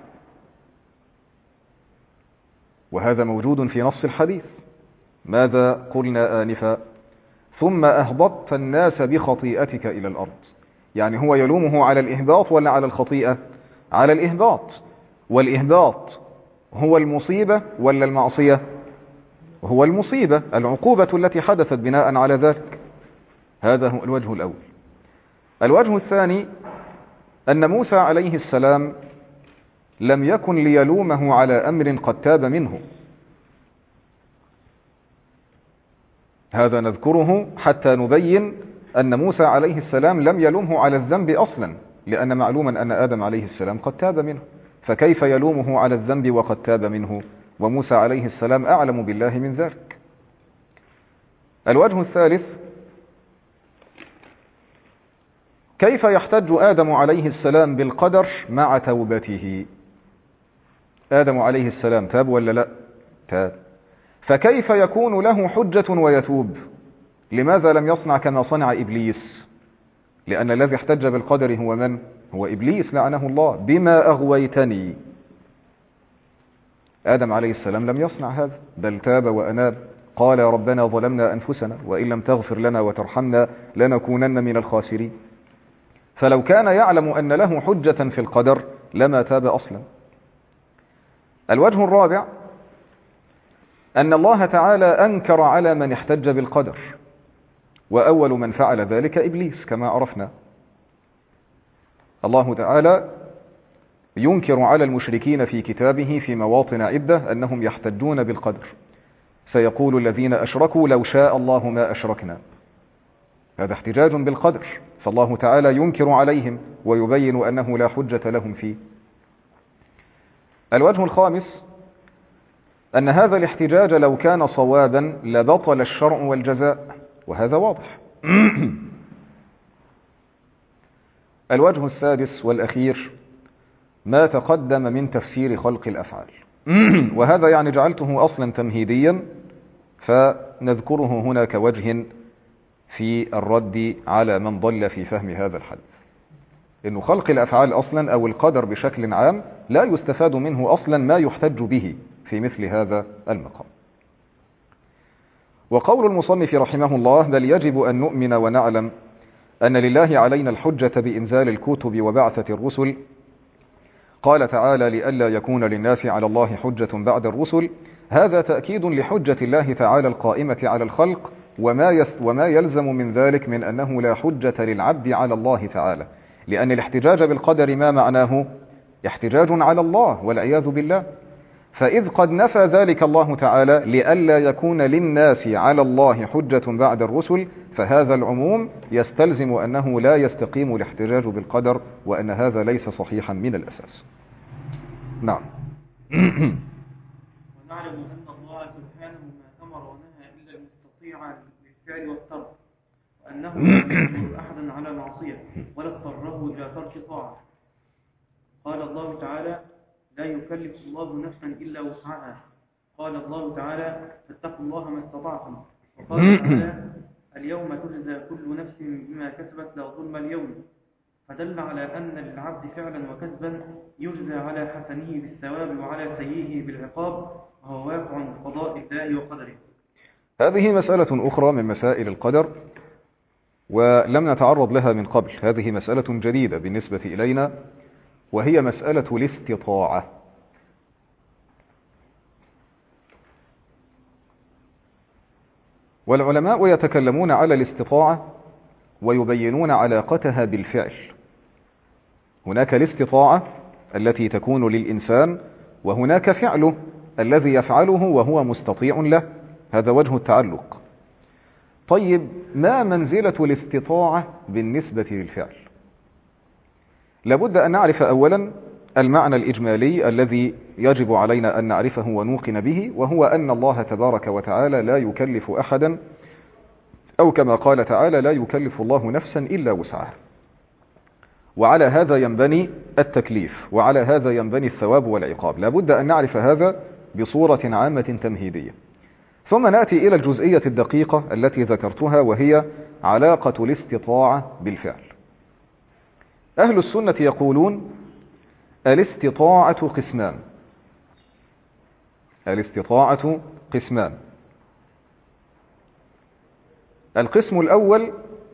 وهذا موجود في نص الحديث. ماذا قلنا آنفا؟ ثم أهبطت الناس بخطيئتك إلى الأرض. يعني هو يلومه على الإهباط ولا على الخطيئة؟ على الإهباط. والإهباط هو المصيبة ولا المعصية؟ هو المصيبة، العقوبة التي حدثت بناء على ذلك. هذا هو الوجه الأول. الوجه الثاني أن موسى عليه السلام لم يكن ليلومه على أمر قد تاب منه. هذا نذكره حتى نبين أن موسى عليه السلام لم يلومه على الذنب أصلا، لأن معلوما أن آدم عليه السلام قد تاب منه، فكيف يلومه على الذنب وقد تاب منه وموسى عليه السلام أعلم بالله من ذلك. الوجه الثالث: كيف يحتج آدم عليه السلام بالقدر مع توبته؟ آدم عليه السلام تاب ولا لا؟ تاب. فكيف يكون له حجة ويتوب؟ لماذا لم يصنع كما صنع إبليس؟ لأن الذي احتج بالقدر هو من؟ هو إبليس لعنه الله. بما أغويتني. آدم عليه السلام لم يصنع هذا، بل تاب وأناب. قال ربنا ظلمنا أنفسنا وإن لم تغفر لنا وترحمنا لنكونن من الخاسرين. فلو كان يعلم أن له حجة في القدر لما تاب أصلا. الوجه الرابع أن الله تعالى أنكر على من احتج بالقدر، وأول من فعل ذلك إبليس كما عرفنا. الله تعالى ينكر على المشركين في كتابه في مواطن عدة أنهم يحتجون بالقدر، سيقول الذين أشركوا لو شاء الله ما أشركنا. هذا احتجاج بالقدر، فالله تعالى ينكر عليهم ويبين أنه لا حجة لهم فيه. الوجه الخامس أن هذا الاحتجاج لو كان صوابا لبطل الشرع والجزاء، وهذا واضح. الوجه السادس والأخير ما تقدم من تفسير خلق الأفعال، وهذا يعني جعلته أصلا تمهيديا، فنذكره هنا كوجه في الرد على من ضل في فهم هذا الحديث. إنه خلق الأفعال أصلا أو القدر بشكل عام لا يستفاد منه أصلا ما يحتج به في مثل هذا المقام. وقول المصنف رحمه الله: بل يجب أن نؤمن ونعلم أن لله علينا الحجة بإنزال الكتب وبعثة الرسل. قال تعالى: لئلا يكون للناس على الله حجة بعد الرسل. هذا تأكيد لحجة الله تعالى القائمة على الخلق، وما وما يلزم من ذلك من أنه لا حجة للعبد على الله تعالى، لأن الاحتجاج بالقدر ما معناه؟ احتجاج على الله والعياذ بالله. فإذ قد نفى ذلك الله تعالى لئلا يكون للناس على الله حجة بعد الرسل، فهذا العموم يستلزم أنه لا يستقيم الاحتجاج بالقدر، وأن هذا ليس صحيحا من الأساس. نعم. ونعلم أن الله سبحانه ما أمر ونهى إلا المستطيع للفعل والترك، وأنه لا يجبر أحدا على معصية ولا اضطره إلى ترك طاعة. قال الله تعالى: لا يكلف الله نفسا إلا وسعها. قال الله تعالى: فاتقوا الله ما استطعتم. وقال تعالى: اليوم تجزى كل نفس بما كسبت لا ظلم اليوم. فدل على أن للعبد فعلا وكسبا يجزى على حسنه بالثواب وعلى سيئه بالعقاب، وهو واقع بقضاء الله وقدره. هذه مسألة أخرى من مسائل القدر، ولم نتعرض لها من قبل. هذه مسألة جديدة بالنسبة إلينا، وهي مسألة الاستطاعة. والعلماء يتكلمون على الاستطاعة ويبينون علاقتها بالفعل. هناك الاستطاعة التي تكون للإنسان، وهناك فعله الذي يفعله وهو مستطيع له، هذا وجه التعلق. طيب، ما منزلة الاستطاعة بالنسبة للفعل؟ لابد أن نعرف أولا المعنى الإجمالي الذي يجب علينا أن نعرفه ونوقن به، وهو أن الله تبارك وتعالى لا يكلف أحدا، أو كما قال تعالى: لا يكلف الله نفسا إلا وسعها. وعلى هذا ينبني التكليف، وعلى هذا ينبني الثواب والعقاب. لابد أن نعرف هذا بصورة عامة تمهيدية، ثم نأتي إلى الجزئية الدقيقة التي ذكرتها، وهي علاقة الاستطاعة بالفعل. أهل السنة يقولون: الاستطاعة قسمان. الاستطاعة قسمان. القسم الأول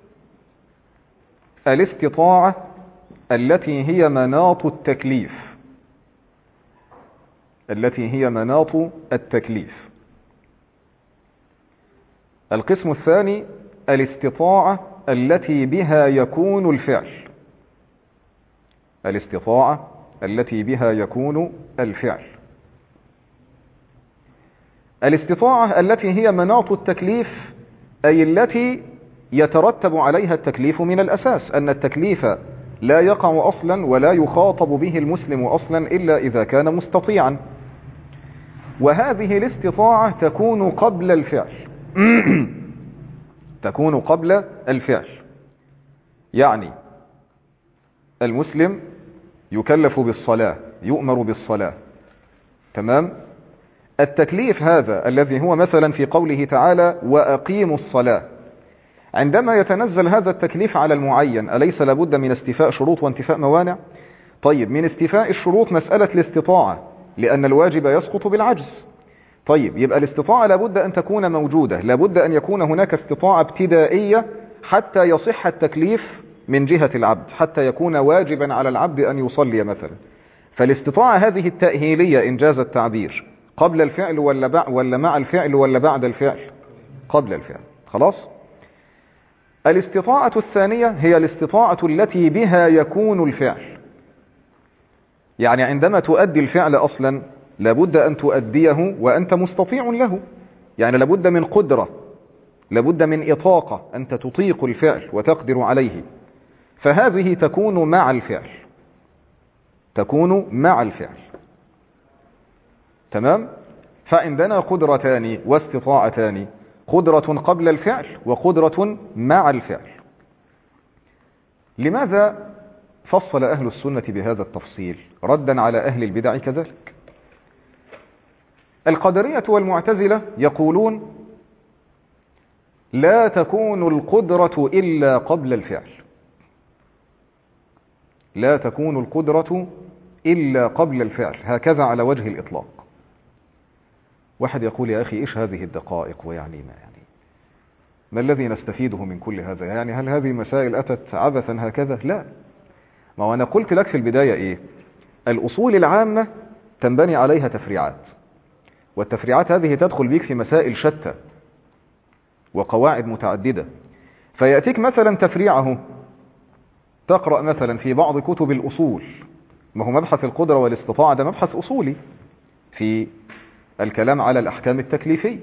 الاستطاعة التي هي مناط التكليف، التي هي مناط التكليف. القسم الثاني الاستطاعة التي بها يكون الفعل، الاستطاعة التي بها يكون الفعل. الاستطاعة التي هي مناط التكليف، أي التي يترتب عليها التكليف من الأساس، أن التكليف لا يقع أصلا ولا يخاطب به المسلم أصلا إلا إذا كان مستطيعا. وهذه الاستطاعة تكون قبل الفعل تكون قبل الفعل. يعني المسلم يكلف بالصلاة، يؤمر بالصلاة، تمام؟ التكليف هذا الذي هو مثلا في قوله تعالى: وأقيموا الصلاة، عندما يتنزل هذا التكليف على المعين، أليس لابد من استيفاء شروط وانتفاء موانع؟ طيب، من استيفاء الشروط مسألة الاستطاعة، لأن الواجب يسقط بالعجز. طيب، يبقى الاستطاعة لابد أن تكون موجودة، لابد أن يكون هناك استطاعة ابتدائية حتى يصح التكليف من جهة العبد، حتى يكون واجبا على العبد أن يصلي مثلا. فالاستطاعة هذه التأهيلية إن جاز التعبير، قبل الفعل ولا بع ولا مع الفعل ولا بعد الفعل؟ قبل الفعل. خلاص. الاستطاعة الثانية هي الاستطاعة التي بها يكون الفعل. يعني عندما تؤدي الفعل أصلا لابد أن تؤديه وأنت مستطيع له، يعني لابد من قدرة، لابد من إطاقة، أنت تطيق الفعل وتقدر عليه، فهذه تكون مع الفعل، تكون مع الفعل، تمام؟ فعندنا قدرتان واستطاعتان، قدرة قبل الفعل وقدرة مع الفعل. لماذا فصل أهل السنة بهذا التفصيل ردا على أهل البدع كذلك؟ القدرية والمعتزلة يقولون: لا تكون القدرة إلا قبل الفعل، لا تكون القدرة إلا قبل الفعل، هكذا على وجه الإطلاق. واحد يقول: يا أخي إيش هذه الدقائق؟ ويعني ما يعني ما الذي نستفيده من كل هذا؟ يعني هل هذه مسائل أتت عبثا هكذا؟ لا. ما هو أنا قلت لك في البداية إيه؟ الأصول العامة تنبني عليها تفريعات، والتفريعات هذه تدخل بيك في مسائل شتى وقواعد متعددة. فيأتيك مثلا تفريعه، تقرأ مثلا في بعض كتب الأصول، ما هو مبحث القدرة والاستطاعة ده مبحث أصولي في الكلام على الأحكام التكليفية،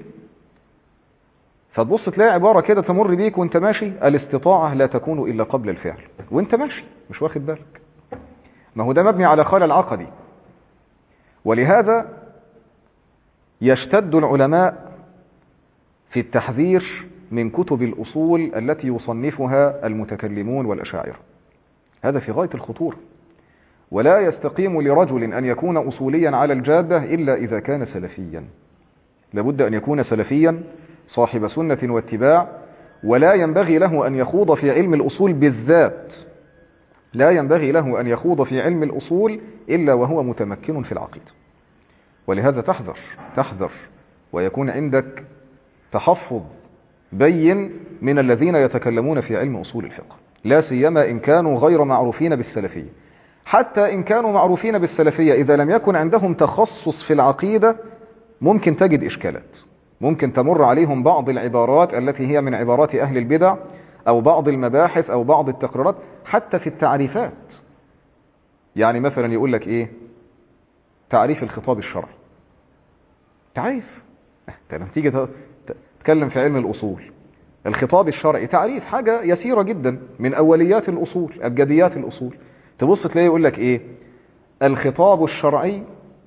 فتبص تلاقي عبارة كده تمر بيك وانت ماشي: الاستطاعة لا تكون إلا قبل الفعل، وانت ماشي مش واخد بالك. ما هو ده مبني على خلل عقدي. ولهذا يشتد العلماء في التحذير من كتب الأصول التي يصنفها المتكلمون والأشاعرة، هذا في غاية الخطورة. ولا يستقيم لرجل أن يكون أصوليا على الجادة إلا إذا كان سلفيا، لابد أن يكون سلفيا صاحب سنة واتباع، ولا ينبغي له أن يخوض في علم الأصول بالذات، لا ينبغي له أن يخوض في علم الأصول إلا وهو متمكن في العقيدة. ولهذا تحذر تحذر ويكون عندك تحفظ بين من الذين يتكلمون في علم أصول الفقه، لا سيما إن كانوا غير معروفين بالسلفية. حتى إن كانوا معروفين بالسلفية، إذا لم يكن عندهم تخصص في العقيدة ممكن تجد إشكالات، ممكن تمر عليهم بعض العبارات التي هي من عبارات أهل البدع أو بعض المباحث أو بعض التقريرات حتى في التعريفات. يعني مثلا يقول لك إيه تعريف الخطاب الشرعي. تعريف لما تيجي تتكلم في علم الأصول، الخطاب الشرعي تعريف حاجة يسيرة جدا من أوليات الأصول، أبجديات الأصول. تبص تلاقيه يقول لك إيه الخطاب الشرعي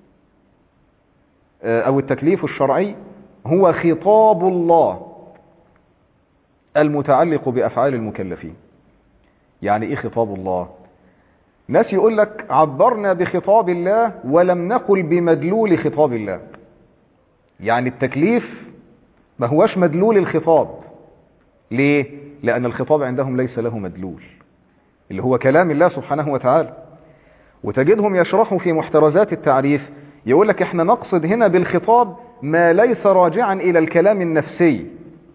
أو التكليف الشرعي هو خطاب الله المتعلق بأفعال المكلفين. يعني إيه خطاب الله؟ ناس يقول لك عبرنا بخطاب الله ولم نقل بمدلول خطاب الله. يعني التكليف ما هوش مدلول الخطاب. ليه؟ لأن الخطاب عندهم ليس له مدلول اللي هو كلام الله سبحانه وتعالى. وتجدهم يشرحوا في محترزات التعريف يقول لك احنا نقصد هنا بالخطاب ما ليس راجعا إلى الكلام النفسي.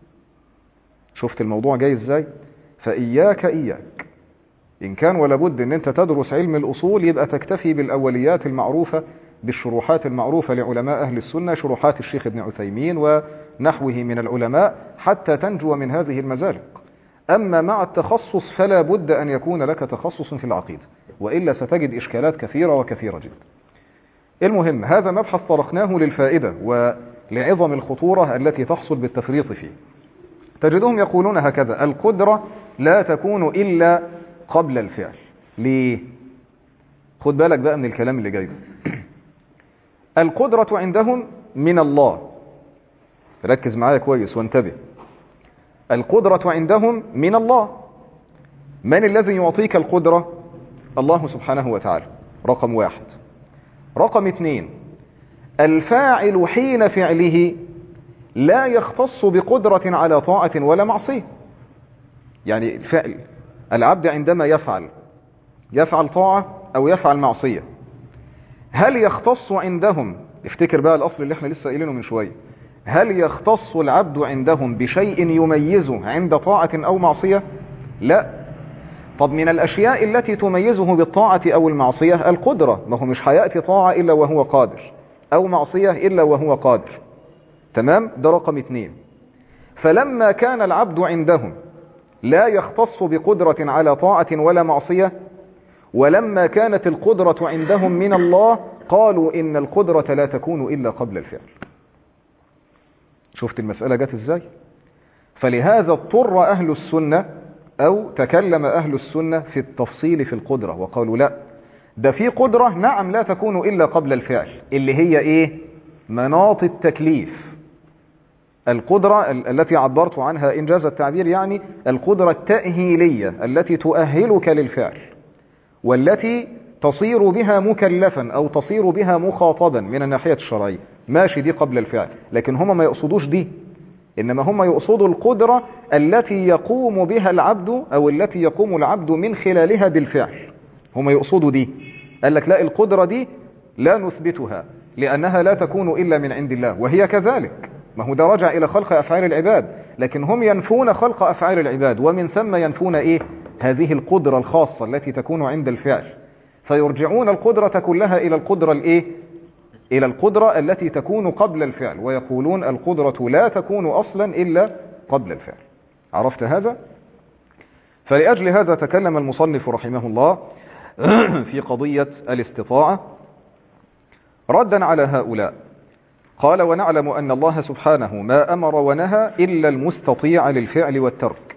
شفت الموضوع جاي ازاي؟ فإياك إياك إن كان ولا بد ان انت تدرس علم الأصول يبقى تكتفي بالأوليات المعروفة بالشروحات المعروفة لعلماء أهل السنة، شروحات الشيخ ابن عثيمين ونحوه من العلماء، حتى تنجو من هذه المزالق. أما مع التخصص فلا بد أن يكون لك تخصص في العقيدة، وإلا ستجد إشكالات كثيرة وكثيرة جدا. المهم هذا مبحث طرقناه للفائدة ولعظم الخطورة التي تحصل بالتفريط فيه. تجدهم يقولون هكذا القدرة لا تكون إلا قبل الفعل. ليه؟ خد بالك بقى من الكلام اللي جاي. القدرة عندهم من الله. ركز معايا كويس وانتبه. القدرة عندهم من الله. من الذي يعطيك القدرة؟ الله سبحانه وتعالى، رقم واحد. رقم اثنين، الفاعل حين فعله لا يختص بقدرة على طاعة ولا معصية. يعني الفعل العبد عندما يفعل يفعل طاعة أو يفعل معصية، هل يختص عندهم، افتكر بقى الأصل اللي احنا لسه قايلينه من شوية، هل يختص العبد عندهم بشيء يميزه عند طاعة أو معصية؟ لا. طب من الأشياء التي تميزه بالطاعة أو المعصية القدرة، ما هو مش هيأتي طاعة إلا وهو قادر أو معصية إلا وهو قادر. تمام؟ ده رقم اثنين. فلما كان العبد عندهم لا يختص بقدرة على طاعة ولا معصية، ولما كانت القدرة عندهم من الله، قالوا إن القدرة لا تكون إلا قبل الفعل. شفت المسألة جت إزاي؟ فلهذا اضطر أهل السنة أو تكلم أهل السنة في التفصيل في القدرة وقالوا لا، ده في قدرة نعم لا تكون إلا قبل الفعل، اللي هي إيه؟ مناط التكليف. القدرة التي عبرت عنها إنجاز التعبير يعني القدرة التأهيلية التي تؤهلك للفعل، والتي تصير بها مكلفا أو تصير بها مخاطبا من الناحية الشرعية. ماشي، دي قبل الفعل، لكن هم ما يقصدوش دي، إنما هم يقصدوا القدرة التي يقوم بها العبد أو التي يقوم العبد من خلالها بالفعل. هم يقصدوا دي. قال لك لا، القدرة دي لا نثبتها لأنها لا تكون إلا من عند الله، وهي كذلك. ما هو ده رجع إلى خلق أفعال العباد، لكن هم ينفون خلق أفعال العباد، ومن ثم ينفون إيه؟ هذه القدرة الخاصة التي تكون عند الفعل. فيرجعون القدرة كلها إلى القدرة الإيه؟ إلى القدرة التي تكون قبل الفعل، ويقولون القدرة لا تكون أصلا إلا قبل الفعل. عرفت هذا؟ فلأجل هذا تكلم المصنف رحمه الله في قضية الاستطاعة ردا على هؤلاء. قال: ونعلم أن الله سبحانه ما أمر ونهى إلا المستطيع للفعل والترك،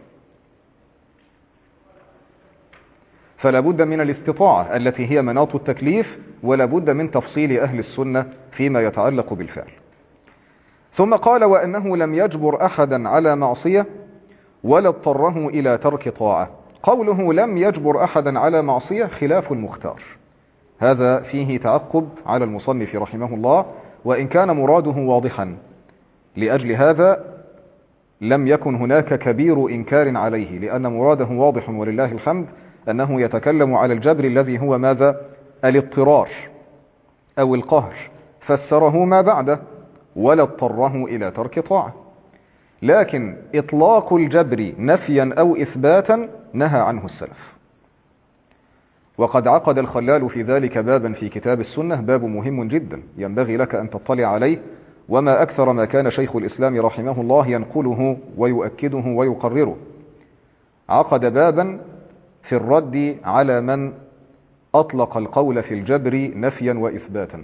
فلا بد من الاستطاعة التي هي مناط التكليف، ولا بد من تفصيل أهل السنة فيما يتعلق بالفعل. ثم قال: وأنه لم يجبر أحدا على معصية ولا اضطره إلى ترك طاعة. قوله لم يجبر أحدا على معصية خلاف المختار، هذا فيه تعقب على المصنف رحمه الله، وإن كان مراده واضحا. لأجل هذا لم يكن هناك كبير إنكار عليه، لأن مراده واضح ولله الحمد، أنه يتكلم على الجبر الذي هو ماذا؟ الاضطرار أو القهر، فسره ما بعده ولا اضطره إلى ترك طاعة. لكن إطلاق الجبر نفيا أو إثباتا نهى عنه السلف، وقد عقد الخلال في ذلك بابا في كتاب السنة، باب مهم جدا ينبغي لك أن تطلع عليه وما أكثر ما كان شيخ الإسلام رحمه الله ينقله ويؤكده ويقرره. عقد بابا في الرد على من أطلق القول في الجبر نفيا وإثباتا،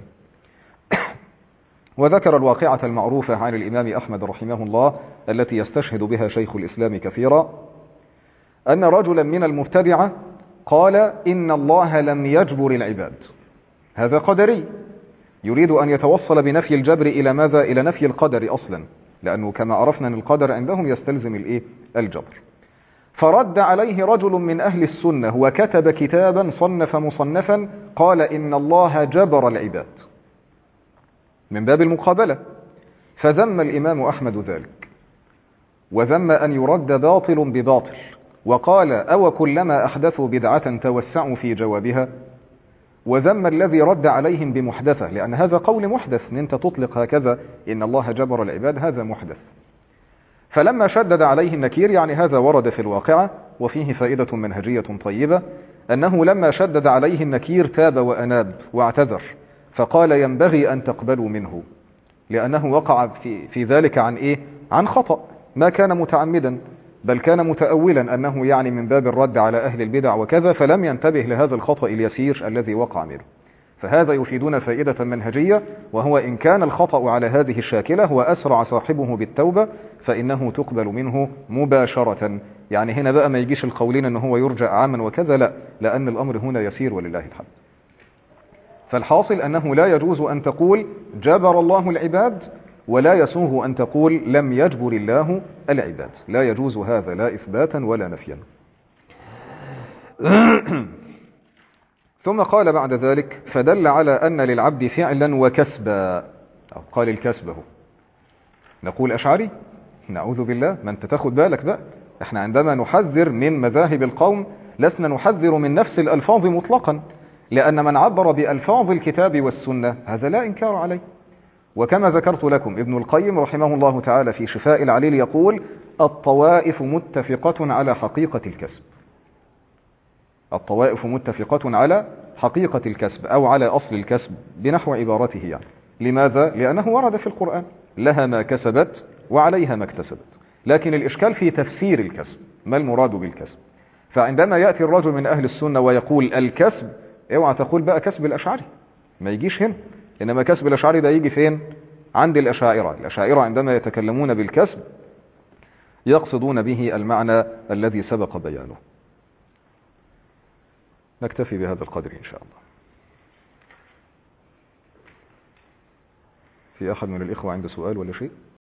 وذكر الواقعة المعروفة عن الإمام أحمد رحمه الله التي يستشهد بها شيخ الإسلام كثيرا، أن رجلا من المبتدعة قال إن الله لم يجبر العباد. هذا قدري يريد أن يتوصل بنفي الجبر إلى ماذا؟ إلى نفي القدر أصلا، لأنه كما عرفنا أن القدر عندهم يستلزم الإيه؟ الجبر. فرد عليه رجل من أهل السنة وكتب كتابا صنف مصنفا قال إن الله جبر العباد من باب المقابلة. فذم الإمام أحمد ذلك، وذم أن يرد باطل بباطل، وقال أو كلما أحدثوا بدعة توسعوا في جوابها، وذم الذي رد عليهم بمحدثة، لأن هذا قول محدث، ان انت تطلق هكذا إن الله جبر العباد هذا محدث. فلما شدد عليه النكير، يعني هذا ورد في الواقعة وفيه فائدة منهجية طيبة، أنه لما شدد عليه النكير تاب وأناب واعتذر، فقال ينبغي أن تقبلوا منه، لأنه وقع في, في ذلك عن إيه؟ عن خطأ، ما كان متعمدا، بل كان متأولا أنه يعني من باب الرد على أهل البدع وكذا، فلم ينتبه لهذا الخطأ اليسير الذي وقع منه. فهذا يفيدنا فائدة منهجية، وهو إن كان الخطأ على هذه الشاكلة وأسرع صاحبه بالتوبة فإنه تقبل منه مباشرة. يعني هنا بقى ما يجيش القولين أنه هو يرجع عاما وكذا، لا، لأن الأمر هنا يسير ولله الحمد. فالحاصل أنه لا يجوز أن تقول جبر الله العباد، ولا يسوغ أن تقول لم يجبر الله العباد، لا يجوز هذا لا إثباتا ولا نفيا. ثم قال بعد ذلك فدل على أن للعبد فعلا وكسبا، أو قال الكسبه. نقول أشعري؟ نعوذ بالله، ما أنت تاخد بالك بقى، احنا عندما نحذر من مذاهب القوم لسنا نحذر من نفس الألفاظ مطلقا، لأن من عبر بألفاظ الكتاب والسنة هذا لا إنكار عليه. وكما ذكرت لكم ابن القيم رحمه الله تعالى في شفاء العليل يقول الطوائف متفقة على حقيقة الكسب، الطوائف متفقة على حقيقة الكسب أو على أصل الكسب بنحو عبارته يعني. لماذا؟ لأنه ورد في القرآن لها ما كسبت وعليها ما اكتسبت، لكن الإشكال في تفسير الكسب، ما المراد بالكسب. فعندما يأتي الرجل من أهل السنة ويقول الكسب، اوعى تقول بقى كسب الأشعري، ما يجيش هنا، إنما كسب الأشعري ده يجي فين؟ عند الأشاعرة. الأشاعرة عندما يتكلمون بالكسب يقصدون به المعنى الذي سبق بيانه. نكتفي بهذا القدر إن شاء الله. في أحد من الإخوة عنده سؤال ولا شيء؟